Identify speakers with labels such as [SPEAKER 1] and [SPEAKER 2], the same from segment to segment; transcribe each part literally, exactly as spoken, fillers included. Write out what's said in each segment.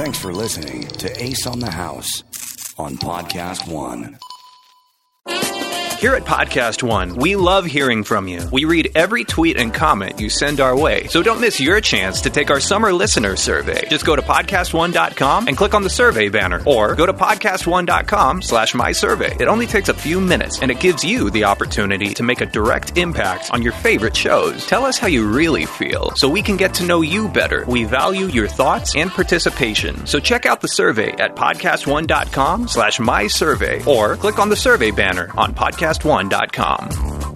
[SPEAKER 1] Thanks for listening to Ace on the House on Podcast One.
[SPEAKER 2] Here at Podcast One, we love hearing from you. We read every tweet and comment you send our way, so don't miss your chance to take our summer listener survey. Just go to podcast one dot com and click on the survey banner, or go to podcast one dot com slash my survey. It only takes a few minutes, and it gives you the opportunity to make a direct impact on your favorite shows. Tell us how you really feel, so we can get to know you better. We value your thoughts and participation, so check out the survey at podcast one dot com slash my survey, or click on the survey banner on podcast one dot com.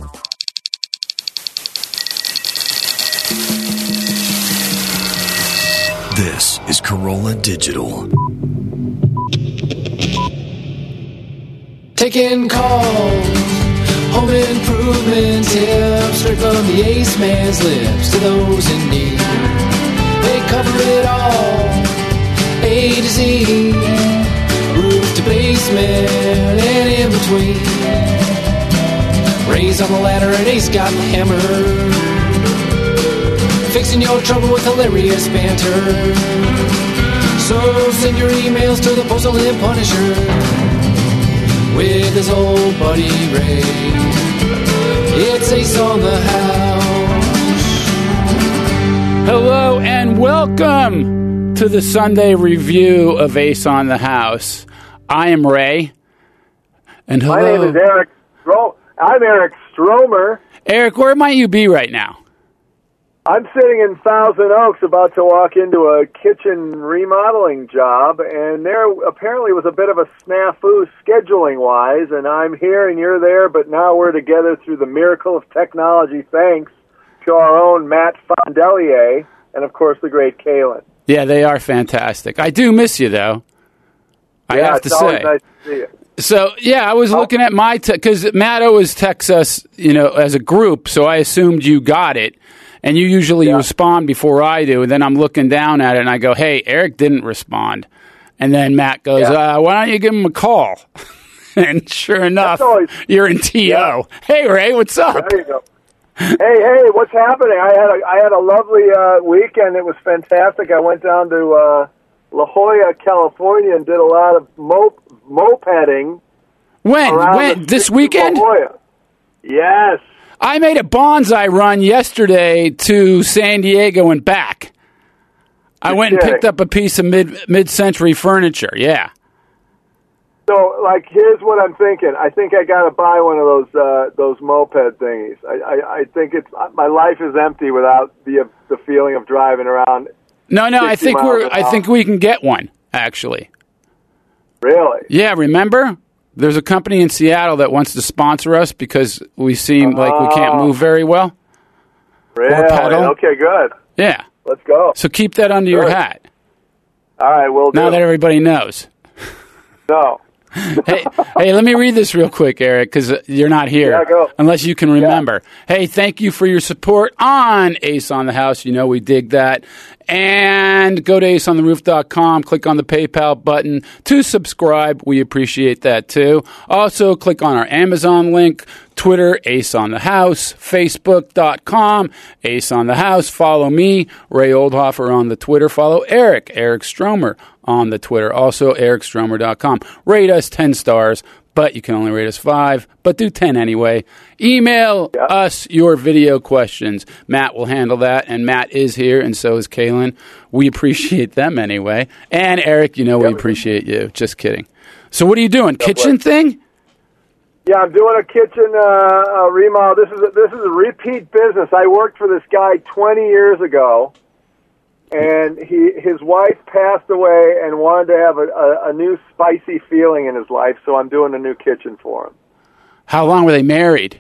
[SPEAKER 1] This is Corolla Digital.
[SPEAKER 3] Taking calls, home improvement tips, straight from the Ace Man's lips to those in need. They cover it all, A to Z, roof to basement and in between. Ray's on the ladder and Ace got the hammer, fixing your trouble with hilarious banter. So send your emails to the Postal and Punisher with his old buddy Ray. It's Ace on the House.
[SPEAKER 4] Hello and welcome to the Sunday review of Ace on the House. I am Ray. And hello.
[SPEAKER 5] My name is Eric. Stro- I'm Eric Stromer.
[SPEAKER 4] Eric, where might you be right now?
[SPEAKER 5] I'm sitting in Thousand Oaks about to walk into a kitchen remodeling job, and there apparently was a bit of a snafu scheduling-wise, and I'm here and you're there, but now we're together through the miracle of technology thanks to our own Matt Fondelier and, of course, the great Kalen.
[SPEAKER 4] Yeah, they are fantastic. I do miss you, though. I
[SPEAKER 5] yeah,
[SPEAKER 4] have to
[SPEAKER 5] it's
[SPEAKER 4] say.
[SPEAKER 5] always nice to see you.
[SPEAKER 4] So, yeah, I was oh. looking at my, because te- Matt always texts us, you know, as a group, so I assumed you got it, and you usually yeah. respond before I do, and then I'm looking down at it, and I go, hey, Eric didn't respond. And then Matt goes, yeah. uh, why don't you give him a call? And sure enough, always, you're in T O. Yeah. Hey, Ray, what's up?
[SPEAKER 5] There you go. Hey, hey, what's happening? I had a, I had a lovely uh, weekend. It was fantastic. I went down to uh, La Jolla, California, and did a lot of mope, mopeding.
[SPEAKER 4] When? When? This weekend?
[SPEAKER 5] La Jolla. Yes.
[SPEAKER 4] I made a bonsai run yesterday to San Diego and back. I You're went and kidding. picked up a piece of mid mid-century furniture. Yeah.
[SPEAKER 5] So, like, here's what I'm thinking. I think I got to buy one of those uh, those moped thingies. I, I, I think it's my life is empty without the the feeling of driving around.
[SPEAKER 4] No, no, I think we're. I think we can get one actually.
[SPEAKER 5] Really?
[SPEAKER 4] Yeah. Remember, there's a company in Seattle that wants to sponsor us because we seem oh. like we can't move very well.
[SPEAKER 5] Really? Okay, good.
[SPEAKER 4] Yeah.
[SPEAKER 5] Let's go.
[SPEAKER 4] So keep that under good. your hat.
[SPEAKER 5] All right, we'll do.
[SPEAKER 4] Now that everybody knows.
[SPEAKER 5] No.
[SPEAKER 4] hey, hey, let me read this real quick, Eric, because you're not here,
[SPEAKER 5] yeah, go.
[SPEAKER 4] unless you can remember. Yeah. Hey, thank you for your support on Ace on the House. You know we dig that. And go to ace on the roof dot com, click on the PayPal button to subscribe. We appreciate that, too. Also, click on our Amazon link, Twitter, Ace on the House, Facebook dot com, Ace on the House. Follow me, Ray Oldhofer, on the Twitter. Follow Eric, Eric Stromer, on the Twitter. Also, eric stromer dot com. Rate us ten stars, but you can only rate us five, but do ten anyway. Email yeah. us your video questions. Matt will handle that, and Matt is here, and so is Kalen. We appreciate them anyway. And Eric, you know we appreciate you. Just kidding. So what are you doing? Kitchen thing?
[SPEAKER 5] Yeah, I'm doing a kitchen uh, uh, remodel. This is a, this is a repeat business. I worked for this guy twenty years ago. And he, his wife passed away and wanted to have a, a, a new spicy feeling in his life, so I'm doing a new kitchen for him.
[SPEAKER 4] How long were they married?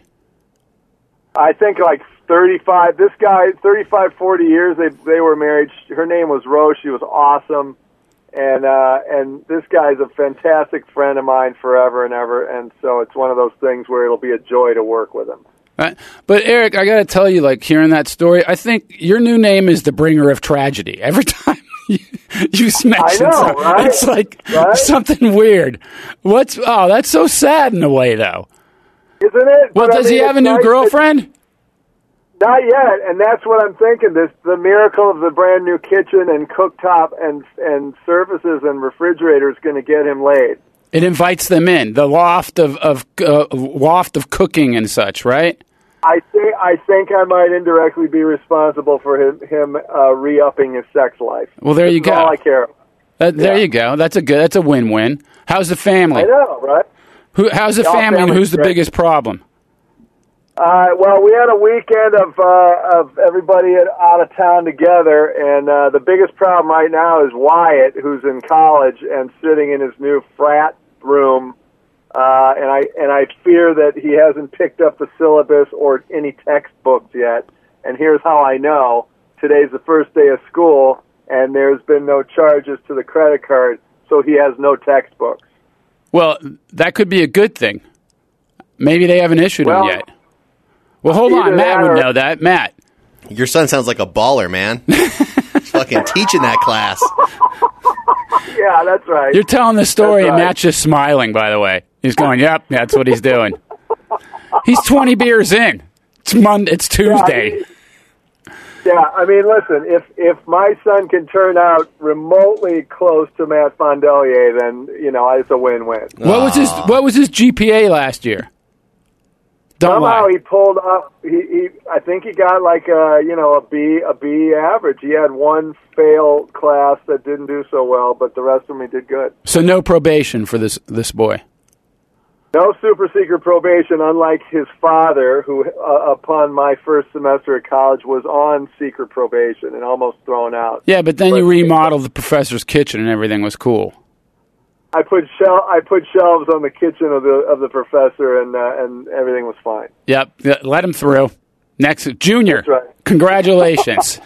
[SPEAKER 5] I think like thirty-five. This guy, thirty-five, forty years, they they were married. Her name was Rose. She was awesome. And uh, and this guy's a fantastic friend of mine forever and ever, and so it's one of those things where it'll be a joy to work with him.
[SPEAKER 4] Right. But, Eric, I got to tell you, like, hearing that story, I think your new name is the bringer of tragedy. Every time you, you mention
[SPEAKER 5] I know,
[SPEAKER 4] something,
[SPEAKER 5] right?
[SPEAKER 4] it's like
[SPEAKER 5] right?
[SPEAKER 4] something weird. What's Oh, that's so sad in a way, though.
[SPEAKER 5] Isn't it?
[SPEAKER 4] Well,
[SPEAKER 5] but
[SPEAKER 4] does
[SPEAKER 5] I mean,
[SPEAKER 4] he have a new
[SPEAKER 5] nice
[SPEAKER 4] girlfriend?
[SPEAKER 5] That, Not yet, and that's what I'm thinking. This the miracle of the brand new kitchen and cooktop and and surfaces and refrigerator is going to get him laid.
[SPEAKER 4] It invites them in, the loft of of uh, loft of cooking and such, right?
[SPEAKER 5] I think I think I might indirectly be responsible for him, him uh, re-upping his sex life.
[SPEAKER 4] Well, there you
[SPEAKER 5] That's
[SPEAKER 4] go.
[SPEAKER 5] all I care about.
[SPEAKER 4] Uh, there
[SPEAKER 5] Yeah.
[SPEAKER 4] you go. That's a good. That's a win-win. How's the family?
[SPEAKER 5] I know, right?
[SPEAKER 4] Who? How's the
[SPEAKER 5] Y'all
[SPEAKER 4] family? And
[SPEAKER 5] family's
[SPEAKER 4] who's the
[SPEAKER 5] great.
[SPEAKER 4] biggest problem?
[SPEAKER 5] Uh, well, we had a weekend of uh, of everybody at, out of town together, and uh, the biggest problem right now is Wyatt, who's in college and sitting in his new frat room, uh, and I and I fear that he hasn't picked up the syllabus or any textbooks yet. And here's how I know: today's the first day of school, and there's been no charges to the credit card, so he has no textbooks.
[SPEAKER 4] Well, that could be a good thing. Maybe they haven't issued
[SPEAKER 5] Well,
[SPEAKER 4] them yet. Well, hold
[SPEAKER 5] either
[SPEAKER 4] on. Matt
[SPEAKER 5] that
[SPEAKER 4] would
[SPEAKER 5] or-
[SPEAKER 4] know that. Matt.
[SPEAKER 6] Your son sounds like a baller, man. He's fucking teaching that class.
[SPEAKER 5] Yeah, that's right.
[SPEAKER 4] You're telling the story,
[SPEAKER 5] That's
[SPEAKER 4] and
[SPEAKER 5] right.
[SPEAKER 4] Matt's just smiling, by the way. He's going, yep, that's what he's doing. He's twenty beers in. It's Monday. It's Tuesday.
[SPEAKER 5] Yeah, I mean, listen, if if my son can turn out remotely close to Matt Fondelier, then, you know, it's a win-win.
[SPEAKER 4] What was his What was his G P A last year? Don't
[SPEAKER 5] Somehow
[SPEAKER 4] lie.
[SPEAKER 5] he pulled up, he, he, I think he got like a, you know, a B, a B average. He had one fail class that didn't do so well, but the rest of them he did good.
[SPEAKER 4] So no probation for this this boy.
[SPEAKER 5] No super secret probation, unlike his father, who, uh, upon my first semester at college, was on secret probation and almost thrown out.
[SPEAKER 4] Yeah, but then
[SPEAKER 5] But-
[SPEAKER 4] you remodeled the professor's kitchen, and everything was cool.
[SPEAKER 5] I put shel- I put shelves on the kitchen of the of the professor, and uh, and everything was fine.
[SPEAKER 4] Yep, yeah, let him through. Next, Junior.
[SPEAKER 5] That's right.
[SPEAKER 4] Congratulations.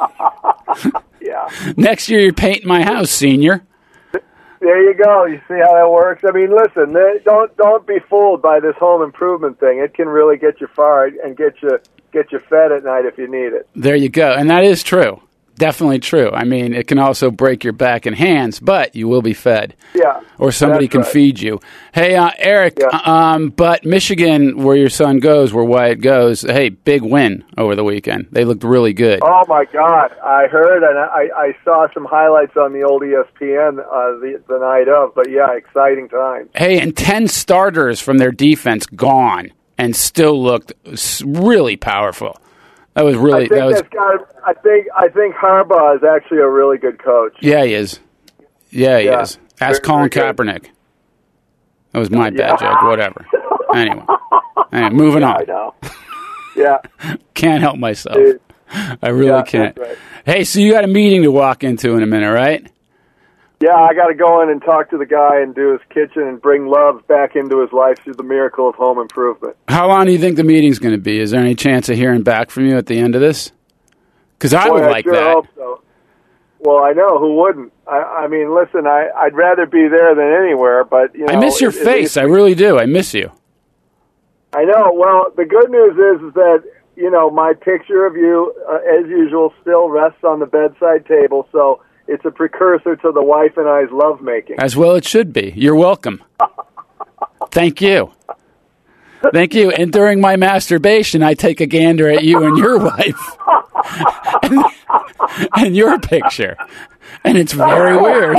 [SPEAKER 5] Yeah,
[SPEAKER 4] Next year, you're painting my house, Senior.
[SPEAKER 5] there you go. You see how that works. I mean, listen, they- don't don't be fooled by this home improvement thing. It can really get you far and get you get you fed at night if you need it.
[SPEAKER 4] There you go. And that is true. Definitely true. I mean, it can also break your back and hands, but you will be fed.
[SPEAKER 5] Yeah,
[SPEAKER 4] Or somebody
[SPEAKER 5] that's
[SPEAKER 4] can
[SPEAKER 5] right.
[SPEAKER 4] feed you. Hey, uh, Eric,
[SPEAKER 5] Yeah.
[SPEAKER 4] um, but Michigan, where your son goes, where Wyatt goes, hey, big win over the weekend. They looked really good.
[SPEAKER 5] Oh my God! I heard and I, I saw some highlights on the old E S P N uh, the the night of. But yeah, exciting times.
[SPEAKER 4] Hey, and ten starters from their defense gone and still looked s- really powerful. That was
[SPEAKER 5] I
[SPEAKER 4] really,
[SPEAKER 5] think
[SPEAKER 4] that was,
[SPEAKER 5] that's got. I think I think Harbaugh is actually a really good coach.
[SPEAKER 4] yeah, he is. Yeah, he
[SPEAKER 5] Yeah.
[SPEAKER 4] is. Ask
[SPEAKER 5] Very,
[SPEAKER 4] Colin
[SPEAKER 5] very good.
[SPEAKER 4] Kaepernick. That was my bad
[SPEAKER 5] Yeah.
[SPEAKER 4] joke, whatever. Anyway, anyway moving
[SPEAKER 5] I
[SPEAKER 4] on.
[SPEAKER 5] know. Yeah.
[SPEAKER 4] Can't help myself.
[SPEAKER 5] Dude.
[SPEAKER 4] I really
[SPEAKER 5] Yeah,
[SPEAKER 4] can't.
[SPEAKER 5] that's right.
[SPEAKER 4] Hey, so you got a meeting to walk into in a minute, right?
[SPEAKER 5] Yeah, I got to go in and talk to the guy and do his kitchen and bring love back into his life through the miracle of home improvement.
[SPEAKER 4] How long do you think the meeting's going to be? Is there any chance of hearing back from you at the end of this? Because I
[SPEAKER 5] Boy,
[SPEAKER 4] would like
[SPEAKER 5] sure
[SPEAKER 4] that.
[SPEAKER 5] hope so. Well, I know who wouldn't. I, I mean, listen, I, I'd rather be there than anywhere, but you know,
[SPEAKER 4] I miss your
[SPEAKER 5] at- at
[SPEAKER 4] face.
[SPEAKER 5] least-
[SPEAKER 4] I really do. I miss you.
[SPEAKER 5] I know. Well, the good news is, is that you know my picture of you, uh, as usual, still rests on the bedside table, so it's a precursor to the wife and I's lovemaking.
[SPEAKER 4] As well it should be. You're welcome. Thank you. Thank you. And during my masturbation, I take a gander at you and your wife and, and your picture. And it's very weird.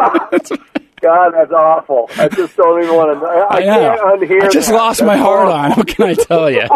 [SPEAKER 5] God, that's awful. I just don't even want to. I, I
[SPEAKER 4] I know.
[SPEAKER 5] can't unhear
[SPEAKER 4] I just
[SPEAKER 5] that.
[SPEAKER 4] lost my
[SPEAKER 5] That's
[SPEAKER 4] heart
[SPEAKER 5] awful.
[SPEAKER 4] on. What can I tell you?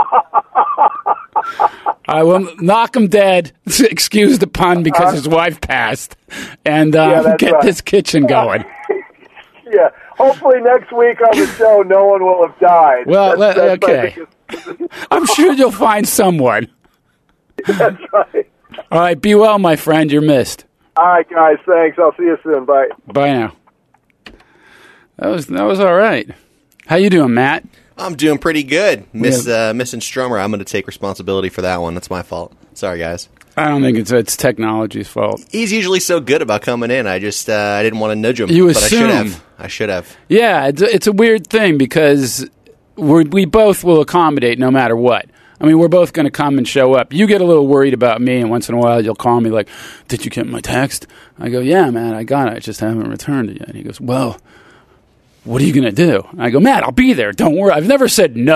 [SPEAKER 4] I will knock him dead. Excuse the pun, because his wife passed, and
[SPEAKER 5] Yeah,
[SPEAKER 4] uh,
[SPEAKER 5] that's
[SPEAKER 4] get
[SPEAKER 5] right.
[SPEAKER 4] this kitchen going.
[SPEAKER 5] Yeah. Hopefully next week on the show, no one will have died.
[SPEAKER 4] Well,
[SPEAKER 5] That's-
[SPEAKER 4] let-
[SPEAKER 5] that's my
[SPEAKER 4] okay.
[SPEAKER 5] biggest-
[SPEAKER 4] I'm sure you'll find someone.
[SPEAKER 5] That's right.
[SPEAKER 4] All right, be well, my friend. You're missed.
[SPEAKER 5] All right, guys. Thanks. I'll see you soon. Bye.
[SPEAKER 4] Bye now. That was that was all right. How you doing, Matt?
[SPEAKER 6] I'm doing pretty good. Miss uh, missing Stromer. I'm going to take responsibility for that one. That's my fault. Sorry, guys.
[SPEAKER 4] I don't think it's it's technology's fault.
[SPEAKER 6] He's usually so good about coming in. I just uh, I didn't want to nudge him.
[SPEAKER 4] You
[SPEAKER 6] but I should
[SPEAKER 4] assume.
[SPEAKER 6] have. I should have.
[SPEAKER 4] Yeah, it's a, it's a weird thing because we we both will accommodate no matter what. I mean, we're both going to come and show up. You get a little worried about me, and once in a while you'll call me like, "Did you get my text?" I go, "Yeah, man, I got it. I just haven't returned it yet." And he goes, "Well, what are you going to do?" I go, "Matt, I'll be there. Don't worry. I've never said no.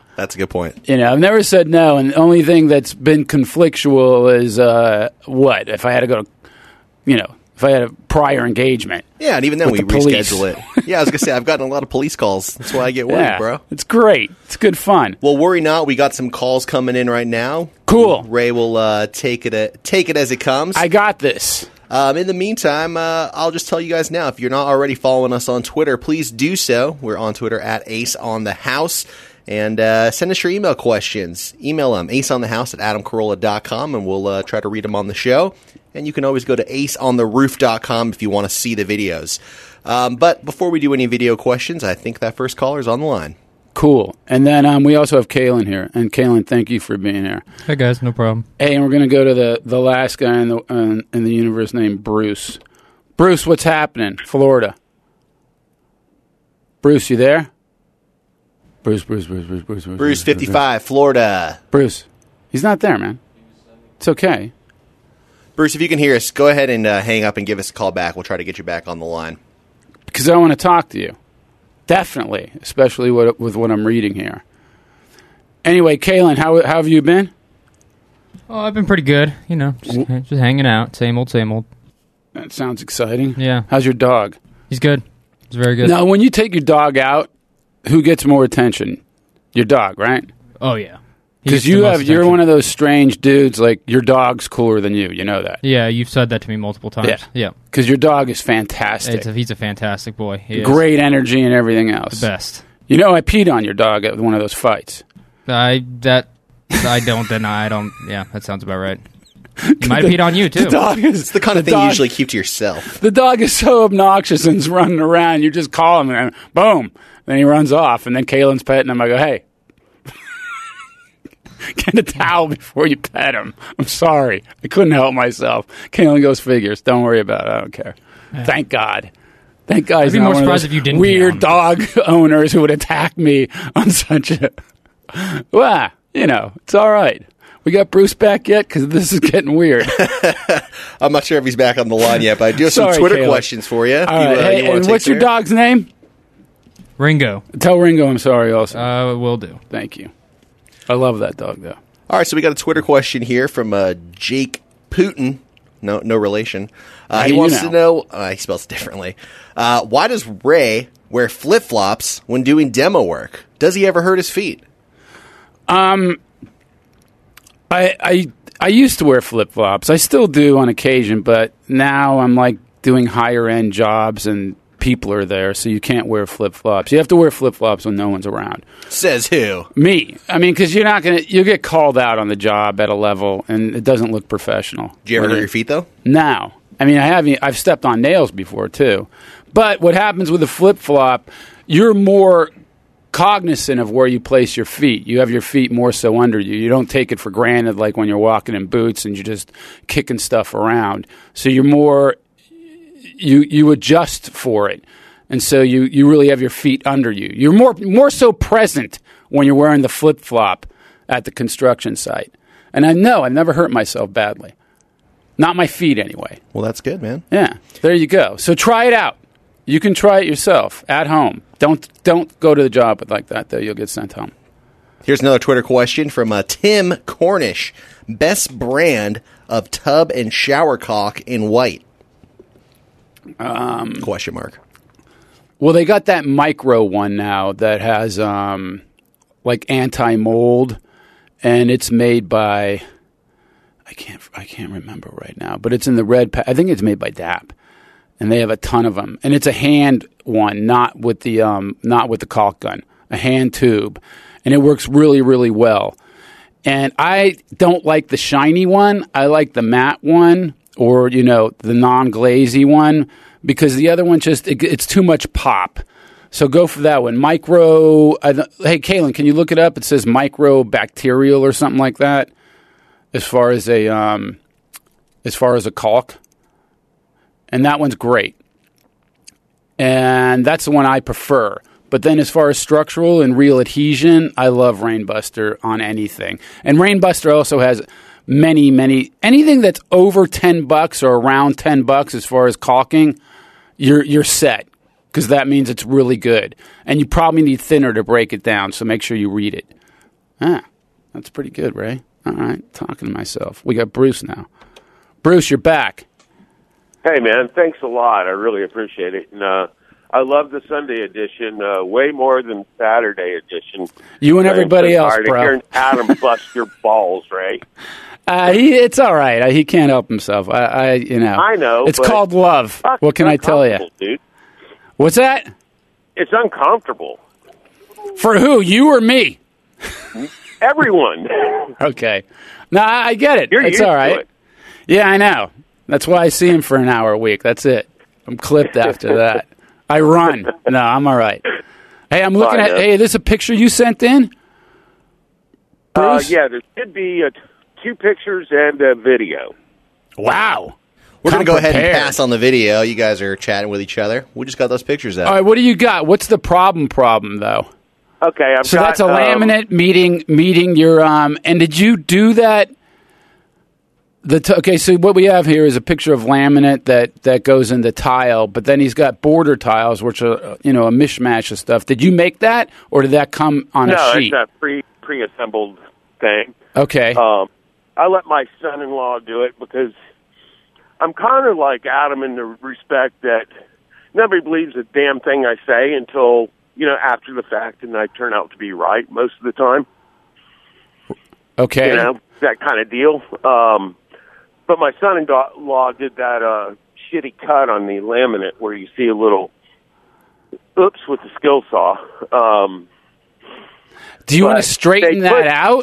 [SPEAKER 6] That's a good point.
[SPEAKER 4] You know, I've never said no, and the only thing that's been conflictual is uh, what? If I had to go to, you know, if I had a prior engagement.
[SPEAKER 6] Yeah, and even then we
[SPEAKER 4] the police.
[SPEAKER 6] reschedule it. Yeah, I was going to say, I've gotten a lot of police calls. That's why I get worried,
[SPEAKER 4] Yeah,
[SPEAKER 6] bro.
[SPEAKER 4] it's great. It's good fun.
[SPEAKER 6] Well, worry not. We got some calls coming in right now.
[SPEAKER 4] Cool.
[SPEAKER 6] Ray will uh, take it a, take it as it comes.
[SPEAKER 4] I got this.
[SPEAKER 6] Um, in the meantime, uh, I'll just tell you guys now, if you're not already following us on Twitter, please do so. We're on Twitter at Ace on the House. And uh, send us your email questions. Email them, aceonthehouse at adam carolla dot com, and we'll uh, try to read them on the show. And you can always go to ace on the roof dot com if you want to see the videos. Um, but before we do any video questions, I think that first caller is on the line.
[SPEAKER 4] Cool. And then um, we also have Kalen here. And Kalen, thank you for being here.
[SPEAKER 7] Hey, guys, no problem.
[SPEAKER 4] Hey, and we're going to go to the, the last guy in the, uh, in the universe named Bruce. Bruce, what's happening? Florida. Bruce, you there? Bruce, Bruce, Bruce, Bruce, Bruce, Bruce.
[SPEAKER 6] Bruce, fifty-five, Florida.
[SPEAKER 4] Bruce, he's not there, man. It's okay.
[SPEAKER 6] Bruce, if you can hear us, go ahead and uh, hang up and give us a call back. We'll try to get you back on the line.
[SPEAKER 4] Because I want to talk to you. Definitely, especially what, with what I'm reading here. Anyway, Kalen, how, how have you been?
[SPEAKER 7] Oh, I've been pretty good. You know, just, just hanging out. Same old, same old.
[SPEAKER 4] That sounds exciting.
[SPEAKER 7] Yeah.
[SPEAKER 4] How's your dog?
[SPEAKER 7] He's good. He's very good.
[SPEAKER 4] Now, when you take your dog out, who gets more attention? Your dog, right?
[SPEAKER 7] Oh, yeah.
[SPEAKER 4] Because you have, you're one of those strange dudes, like, your dog's cooler than you. You know that.
[SPEAKER 7] Yeah, you've said that to me multiple times.
[SPEAKER 4] Yeah.
[SPEAKER 7] Yeah.
[SPEAKER 4] Because your dog is fantastic.
[SPEAKER 7] It's a, he's a fantastic boy. He
[SPEAKER 4] Great is. energy and everything else.
[SPEAKER 7] The best.
[SPEAKER 4] You know, I peed on your dog at one of those fights.
[SPEAKER 7] I, that, I don't deny, I don't, yeah, that sounds about right. He might have peed on you, too.
[SPEAKER 4] The dog is,
[SPEAKER 6] it's the kind of
[SPEAKER 4] the
[SPEAKER 6] thing
[SPEAKER 4] dog,
[SPEAKER 6] you usually keep to yourself.
[SPEAKER 4] The dog is so obnoxious and is running around. You just call him and boom. Then he runs off. And then Kalen's petting him. I go, hey, get a towel before you pet him. I'm sorry. I couldn't help myself. Kalen goes, figures. Don't worry about it. I don't care. Yeah. Thank God. Thank God.
[SPEAKER 7] I'd be more surprised if you didn't.
[SPEAKER 4] Weird dog owners who would attack me on such a. Well, you know, it's all right. We got Bruce back yet? Because this is getting weird.
[SPEAKER 6] I'm not sure if he's back on the line yet, but I do have
[SPEAKER 4] Sorry,
[SPEAKER 6] some Twitter
[SPEAKER 4] Caleb.
[SPEAKER 6] questions for you.
[SPEAKER 4] All
[SPEAKER 6] you,
[SPEAKER 4] right.
[SPEAKER 6] uh,
[SPEAKER 4] Hey,
[SPEAKER 6] you
[SPEAKER 4] and what's your
[SPEAKER 6] care?
[SPEAKER 4] dog's name?
[SPEAKER 7] Ringo.
[SPEAKER 4] Tell Ringo I'm sorry also.
[SPEAKER 7] Uh, will do.
[SPEAKER 4] Thank you. I love that dog, though.
[SPEAKER 6] All right, so we got a Twitter question here from uh, Jake Putin. No, no relation. Uh,
[SPEAKER 4] How
[SPEAKER 6] he
[SPEAKER 4] do you
[SPEAKER 6] wants
[SPEAKER 4] know?
[SPEAKER 6] to know. Uh, he spells it differently. Uh, why does Ray wear flip flops when doing demo work? Does he ever hurt his feet?
[SPEAKER 4] Um, I I I used to wear flip flops. I still do on occasion, but now I'm like doing higher end jobs and people are there, so you can't wear flip flops. You have to wear flip flops when no one's around.
[SPEAKER 6] Says who?
[SPEAKER 4] Me. I mean, because you're not gonna you get called out on the job at a level, and it doesn't look professional.
[SPEAKER 6] Do you ever
[SPEAKER 4] When
[SPEAKER 6] hurt
[SPEAKER 4] you-
[SPEAKER 6] your feet though?
[SPEAKER 4] No. I mean, I have. I've stepped on nails before too, but what happens with a flip flop? You're more cognizant of where you place your feet. You have your feet more so under you. You don't take it for granted like when you're walking in boots and you're just kicking stuff around. So you're more you you adjust for it. And so you, you really have your feet under you. You're more more so present when you're wearing the flip flop at the construction site. And I know I've never hurt myself badly. Not my feet anyway.
[SPEAKER 6] Well, that's good, man.
[SPEAKER 4] Yeah. There you go. So try it out. You can try it yourself at home. Don't don't go to the job like that, though. You'll get sent home.
[SPEAKER 6] Here's another Twitter question from uh, Tim Cornish. Best brand of tub and shower caulk in white? Um, question mark.
[SPEAKER 4] Well, they got that micro one now that has um, like anti-mold, and it's made by I can't I can't remember right now, but it's in the red. Pa- I think it's made by D A P, and they have a ton of them. And it's a hand one, not with the um, not with the caulk gun, a hand tube, and it works really really well. And I don't like the shiny one. I like the matte one, or you know, the non-glazy one, because the other one just it, it's too much pop. So go for that one. Micro. I, hey, Kalen, can you look it up? It says microbacterial or something like that. As far as a um, as far as a caulk, and that one's great. And that's the one I prefer. But then as far as structural and real adhesion, I love Rainbuster on anything. And Rainbuster also has many, many, anything that's over ten bucks or around ten bucks as far as caulking, you're you're set. Because that means it's really good. And you probably need thinner to break it down, so make sure you read it. Ah, that's pretty good, Ray. All right, talking to myself. We got Bruce now. Bruce, you're back.
[SPEAKER 8] Hey, man, thanks a lot. I really appreciate it. And uh, I love the Sunday edition uh, way more than Saturday edition.
[SPEAKER 4] You and everybody
[SPEAKER 8] so
[SPEAKER 4] else, bro.
[SPEAKER 8] Hearing Adam bust your balls, Ray.
[SPEAKER 4] Uh, he, it's all right. Uh, he can't help himself. I, I you know.
[SPEAKER 8] I know.
[SPEAKER 4] It's
[SPEAKER 8] but
[SPEAKER 4] called love.
[SPEAKER 8] fuck,
[SPEAKER 4] What can I tell you?
[SPEAKER 8] Dude.
[SPEAKER 4] What's that?
[SPEAKER 8] It's uncomfortable.
[SPEAKER 4] For who? You or me?
[SPEAKER 8] Everyone.
[SPEAKER 4] Okay. No, I, I get it.
[SPEAKER 8] You're
[SPEAKER 4] it's
[SPEAKER 8] used
[SPEAKER 4] all right.
[SPEAKER 8] to it.
[SPEAKER 4] Yeah, I know. That's why I see him for an hour a week. That's it. I'm clipped after that. I run. No, I'm all right. Hey, I'm looking
[SPEAKER 8] Fine,
[SPEAKER 4] at.
[SPEAKER 8] man.
[SPEAKER 4] Hey, this is a picture you sent in.
[SPEAKER 8] Uh,
[SPEAKER 4] Bruce?
[SPEAKER 8] yeah, there should be uh, two pictures and a video.
[SPEAKER 4] Wow.
[SPEAKER 6] We're going
[SPEAKER 4] Come
[SPEAKER 6] to go ahead and
[SPEAKER 4] prepared.
[SPEAKER 6] pass on the video. You guys are chatting with each other. We just got those pictures out.
[SPEAKER 4] All right, what do you got? What's the problem? Problem though.
[SPEAKER 8] Okay, I've
[SPEAKER 4] So
[SPEAKER 8] got,
[SPEAKER 4] that's a
[SPEAKER 8] um,
[SPEAKER 4] laminate meeting meeting your um. And did you do that? The t- okay, so what we have here is a picture of laminate that, that goes into tile, but then he's got border tiles, which are uh, you know a mishmash of stuff. Did you make that, or did that come on
[SPEAKER 8] no,
[SPEAKER 4] a sheet?
[SPEAKER 8] it's a pre pre-assembled thing.
[SPEAKER 4] Okay.
[SPEAKER 8] Um, I let my son-in-law do it because I'm kind of like Adam in the respect that nobody believes a damn thing I say until, you know, after the fact, and I turn out to be right most of the time.
[SPEAKER 4] Okay.
[SPEAKER 8] You know, that kind of deal. Um, but my son-in-law did that uh, shitty cut on the laminate where you see a little oops with the skill saw. Um,
[SPEAKER 4] Do you want
[SPEAKER 8] but
[SPEAKER 4] to straighten
[SPEAKER 8] they
[SPEAKER 4] that
[SPEAKER 8] put-
[SPEAKER 4] out?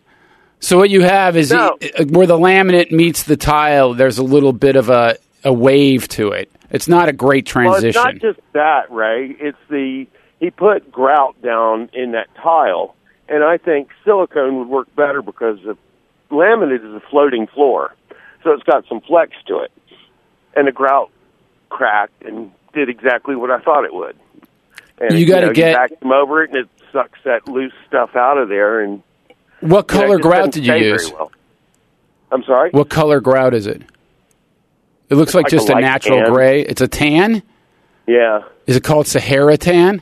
[SPEAKER 4] So what you have is
[SPEAKER 8] No.
[SPEAKER 4] it- where the laminate meets the tile, there's a little bit of a, a wave to it. It's not a great transition.
[SPEAKER 8] Well, it's not just that, Ray. It's the he put grout down in that tile, and I think silicone would work better because the laminate is a floating floor, so it's got some flex to it, and the grout cracked and did exactly what I thought it would. And
[SPEAKER 4] You gotta
[SPEAKER 8] know,
[SPEAKER 4] get-
[SPEAKER 8] you vacuum over it, and it sucks that loose stuff out of there. And
[SPEAKER 4] What
[SPEAKER 8] you know,
[SPEAKER 4] color
[SPEAKER 8] it just
[SPEAKER 4] grout
[SPEAKER 8] doesn't
[SPEAKER 4] did you
[SPEAKER 8] stay
[SPEAKER 4] use?
[SPEAKER 8] very well. I'm sorry.
[SPEAKER 4] What color grout is it? It looks like,
[SPEAKER 8] like a
[SPEAKER 4] just a,
[SPEAKER 8] light
[SPEAKER 4] natural
[SPEAKER 8] tan.
[SPEAKER 4] gray. It's a tan?
[SPEAKER 8] Yeah,
[SPEAKER 4] Is it called Sahara tan?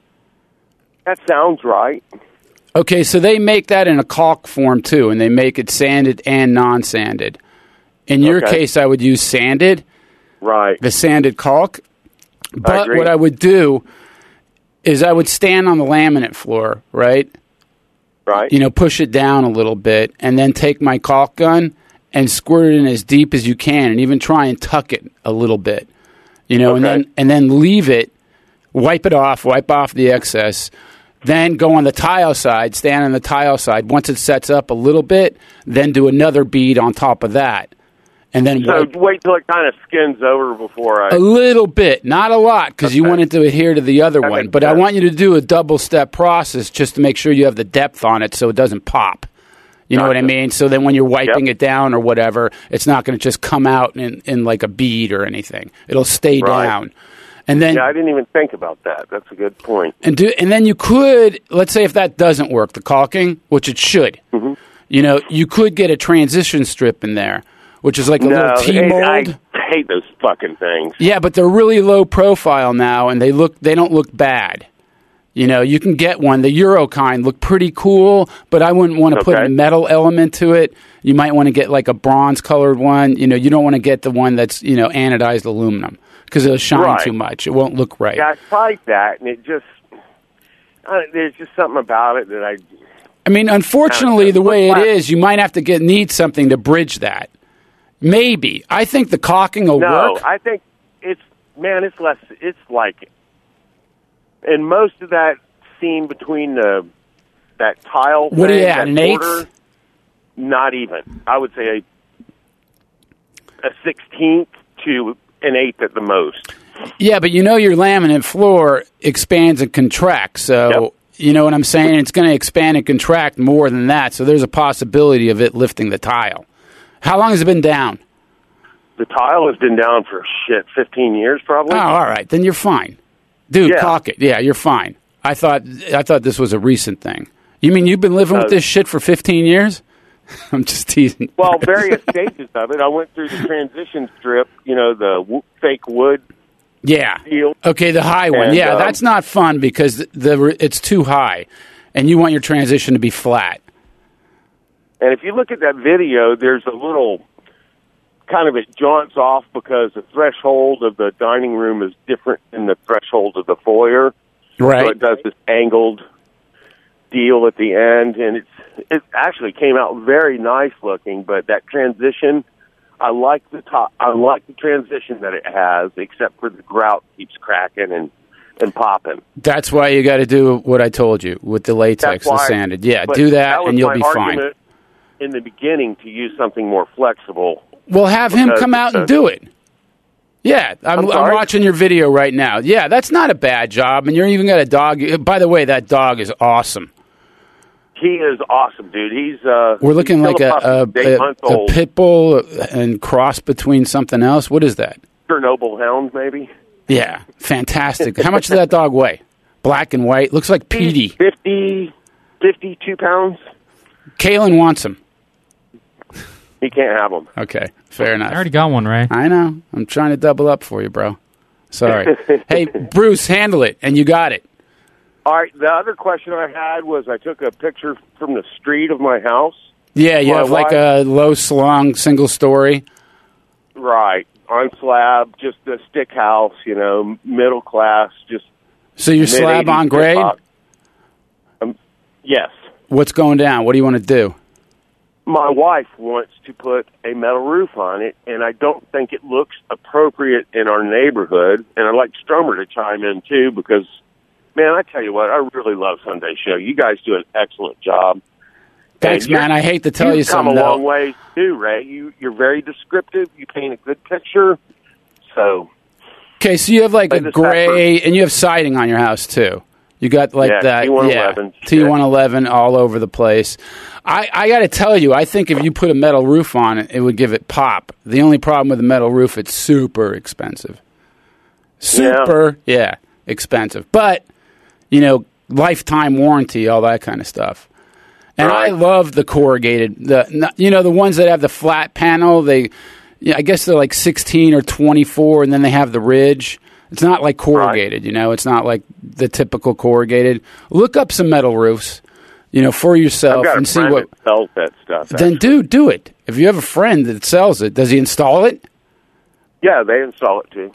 [SPEAKER 8] that sounds right.
[SPEAKER 4] Okay, so they make that in a caulk form too, and they make it sanded and non-sanded. In your
[SPEAKER 8] Okay.
[SPEAKER 4] case, I would use sanded,
[SPEAKER 8] Right.
[SPEAKER 4] the sanded caulk. But
[SPEAKER 8] agree.
[SPEAKER 4] what I would do is I would stand on the laminate floor, right?
[SPEAKER 8] Right.
[SPEAKER 4] You know, push it down a little bit, and then take my caulk gun and squirt it in as deep as you can, and even try and tuck it a little bit. You know, and
[SPEAKER 8] Okay.
[SPEAKER 4] then and then leave it, wipe it off, wipe off the excess. Then go on the tile side, stand on the tile side. Once it sets up a little bit, then do another bead on top of that, and then
[SPEAKER 8] So
[SPEAKER 4] wipe
[SPEAKER 8] wait till it kind of skins over before I.
[SPEAKER 4] a little bit, not a lot, because you
[SPEAKER 8] Okay.
[SPEAKER 4] want it to adhere to the other
[SPEAKER 8] That
[SPEAKER 4] one.
[SPEAKER 8] makes
[SPEAKER 4] But I
[SPEAKER 8] sense.
[SPEAKER 4] want you to do a double step process just to make sure you have the depth on it so it doesn't pop. You know what I
[SPEAKER 8] Gotcha.
[SPEAKER 4] mean? So then when you're wiping
[SPEAKER 8] Yep.
[SPEAKER 4] it down or whatever, it's not going to just come out in, in like a bead or anything. It'll stay
[SPEAKER 8] Right.
[SPEAKER 4] down. And then
[SPEAKER 8] Yeah, I didn't even think about that. That's a good point.
[SPEAKER 4] and do and then you could, let's say if that doesn't work, the caulking, which it should.
[SPEAKER 8] Mm-hmm.
[SPEAKER 4] You know, you could get a transition strip in there, which is like a
[SPEAKER 8] no,
[SPEAKER 4] little T
[SPEAKER 8] hey,
[SPEAKER 4] mold.
[SPEAKER 8] I hate those fucking things.
[SPEAKER 4] Yeah, but they're really low profile now, and they look they don't look bad. You know, you can get one. The Euro kind look pretty cool, but I wouldn't want to put
[SPEAKER 8] Okay.
[SPEAKER 4] a metal element to it. You might want to get like a bronze colored one. You know, you don't want to get the one that's, you know, anodized aluminum because it'll shine
[SPEAKER 8] Right.
[SPEAKER 4] too much. It won't look right.
[SPEAKER 8] Yeah, I tried that, and it just uh, there's just something about it that I.
[SPEAKER 4] I mean, unfortunately, the way it
[SPEAKER 8] Look,
[SPEAKER 4] is, you might have to get need something to bridge that. Maybe. I think the caulking will
[SPEAKER 8] No,
[SPEAKER 4] work.
[SPEAKER 8] I think it's man. It's less. It's like, and most of that seam between the that tile.
[SPEAKER 4] What do you
[SPEAKER 8] thing,
[SPEAKER 4] add,
[SPEAKER 8] that
[SPEAKER 4] an eighth?
[SPEAKER 8] border, Not even. I would say a, a sixteenth to an eighth at the most.
[SPEAKER 4] Yeah, but you know your laminate floor expands and contracts, so
[SPEAKER 8] Yep.
[SPEAKER 4] you know what I'm saying? It's going to expand and contract more than that, so there's a possibility of it lifting the tile. How long has it been down?
[SPEAKER 8] The tile has been down for shit fifteen years, probably.
[SPEAKER 4] Oh, all right, then you're fine. Dude,
[SPEAKER 8] Yeah.
[SPEAKER 4] caulk it. Yeah, you're fine. I thought I thought this was a recent thing. You mean you've been living with
[SPEAKER 8] Uh,
[SPEAKER 4] this shit for fifteen years? I'm just teasing.
[SPEAKER 8] Well, various stages of it. I went through the transition strip, you know, the w- fake wood
[SPEAKER 4] Yeah.
[SPEAKER 8] deal.
[SPEAKER 4] Okay, the high one.
[SPEAKER 8] And,
[SPEAKER 4] yeah,
[SPEAKER 8] um,
[SPEAKER 4] that's not fun because the, the it's too high, and you want your transition to be flat.
[SPEAKER 8] And if you look at that video, there's a little kind of, it jaunts off because the threshold of the dining room is different than the threshold of the foyer.
[SPEAKER 4] Right.
[SPEAKER 8] So it does this angled deal at the end, and it's it actually came out very nice looking. But that transition, I like the top. I like the transition that it has, except for the grout keeps cracking and, and popping.
[SPEAKER 4] That's why you got to do what I told you with the latex,
[SPEAKER 8] why,
[SPEAKER 4] the sanded. Yeah,
[SPEAKER 8] but
[SPEAKER 4] do that,
[SPEAKER 8] that
[SPEAKER 4] and you'll
[SPEAKER 8] my
[SPEAKER 4] be fine.
[SPEAKER 8] argument in the beginning to use something more flexible.
[SPEAKER 4] Well, have him come out and do it. Yeah, I'm,
[SPEAKER 8] I'm,
[SPEAKER 4] I'm watching your video right now. Yeah, that's not a bad job, and you're even got a dog. By the way, that dog is awesome.
[SPEAKER 8] He is awesome, dude. He's uh,
[SPEAKER 4] We're looking
[SPEAKER 8] he's
[SPEAKER 4] like a a,
[SPEAKER 8] eight
[SPEAKER 4] a,
[SPEAKER 8] months
[SPEAKER 4] a
[SPEAKER 8] old.
[SPEAKER 4] pit bull and cross between something else. What is that?
[SPEAKER 8] Chernobyl hound, maybe.
[SPEAKER 4] Yeah, fantastic. How much does that dog weigh? Black and white. Looks like Petey.
[SPEAKER 8] fifty, fifty-two pounds.
[SPEAKER 4] Kalen wants him.
[SPEAKER 8] He can't have them.
[SPEAKER 4] Okay, fair enough.
[SPEAKER 7] I already got one, Ray.
[SPEAKER 4] I know. I'm trying to double up for you, bro. Sorry. Hey, Bruce, handle it, and you got it.
[SPEAKER 8] All right, the other question I had was I took a picture from the street of my house.
[SPEAKER 4] Yeah, you
[SPEAKER 8] My
[SPEAKER 4] have like
[SPEAKER 8] wife-
[SPEAKER 4] a low slung single story.
[SPEAKER 8] Right, on slab, just a stick house, you know, middle class, just
[SPEAKER 4] So you're slab on grade?
[SPEAKER 8] Um, yes.
[SPEAKER 4] What's going down? What do you want to do?
[SPEAKER 8] My wife wants to put a metal roof on it, and I don't think it looks appropriate in our neighborhood. And I'd like Stromer to chime in, too, because, man, I tell you what, I really love Sunday Show. You guys do an excellent job.
[SPEAKER 4] Thanks,
[SPEAKER 8] And
[SPEAKER 4] man.
[SPEAKER 8] you're-
[SPEAKER 4] I hate to tell
[SPEAKER 8] you've
[SPEAKER 4] you
[SPEAKER 8] come
[SPEAKER 4] something,
[SPEAKER 8] a long
[SPEAKER 4] though.
[SPEAKER 8] way, too, Ray. You, you're very descriptive. You paint a good picture. So,
[SPEAKER 4] Okay, so you have like
[SPEAKER 8] Play
[SPEAKER 4] a
[SPEAKER 8] this
[SPEAKER 4] gray, and you have siding on your house, too. You got like
[SPEAKER 8] Yeah,
[SPEAKER 4] that,
[SPEAKER 8] T one
[SPEAKER 4] yeah,
[SPEAKER 8] eleven.
[SPEAKER 4] T one eleven all over the place. I, I got to tell you, I think if you put a metal roof on it, it would give it pop. The only problem with a metal roof, it's super expensive. Super, yeah, yeah expensive. But, you know, lifetime warranty, all that kind of stuff. And
[SPEAKER 8] Right.
[SPEAKER 4] I love the corrugated, the you know, the ones that have the flat panel. They, yeah, I guess they're like sixteen or twenty-four, and then they have the ridge. It's not like corrugated, you know. It's not like the typical corrugated. Look up some metal roofs, you know, for
[SPEAKER 8] I've
[SPEAKER 4] yourself
[SPEAKER 8] got a
[SPEAKER 4] and see
[SPEAKER 8] friend
[SPEAKER 4] what.
[SPEAKER 8] that sells that stuff.
[SPEAKER 4] Then,
[SPEAKER 8] actually.
[SPEAKER 4] dude, do it. If you have a friend that sells it, does he install it?
[SPEAKER 8] Yeah, they install it, too.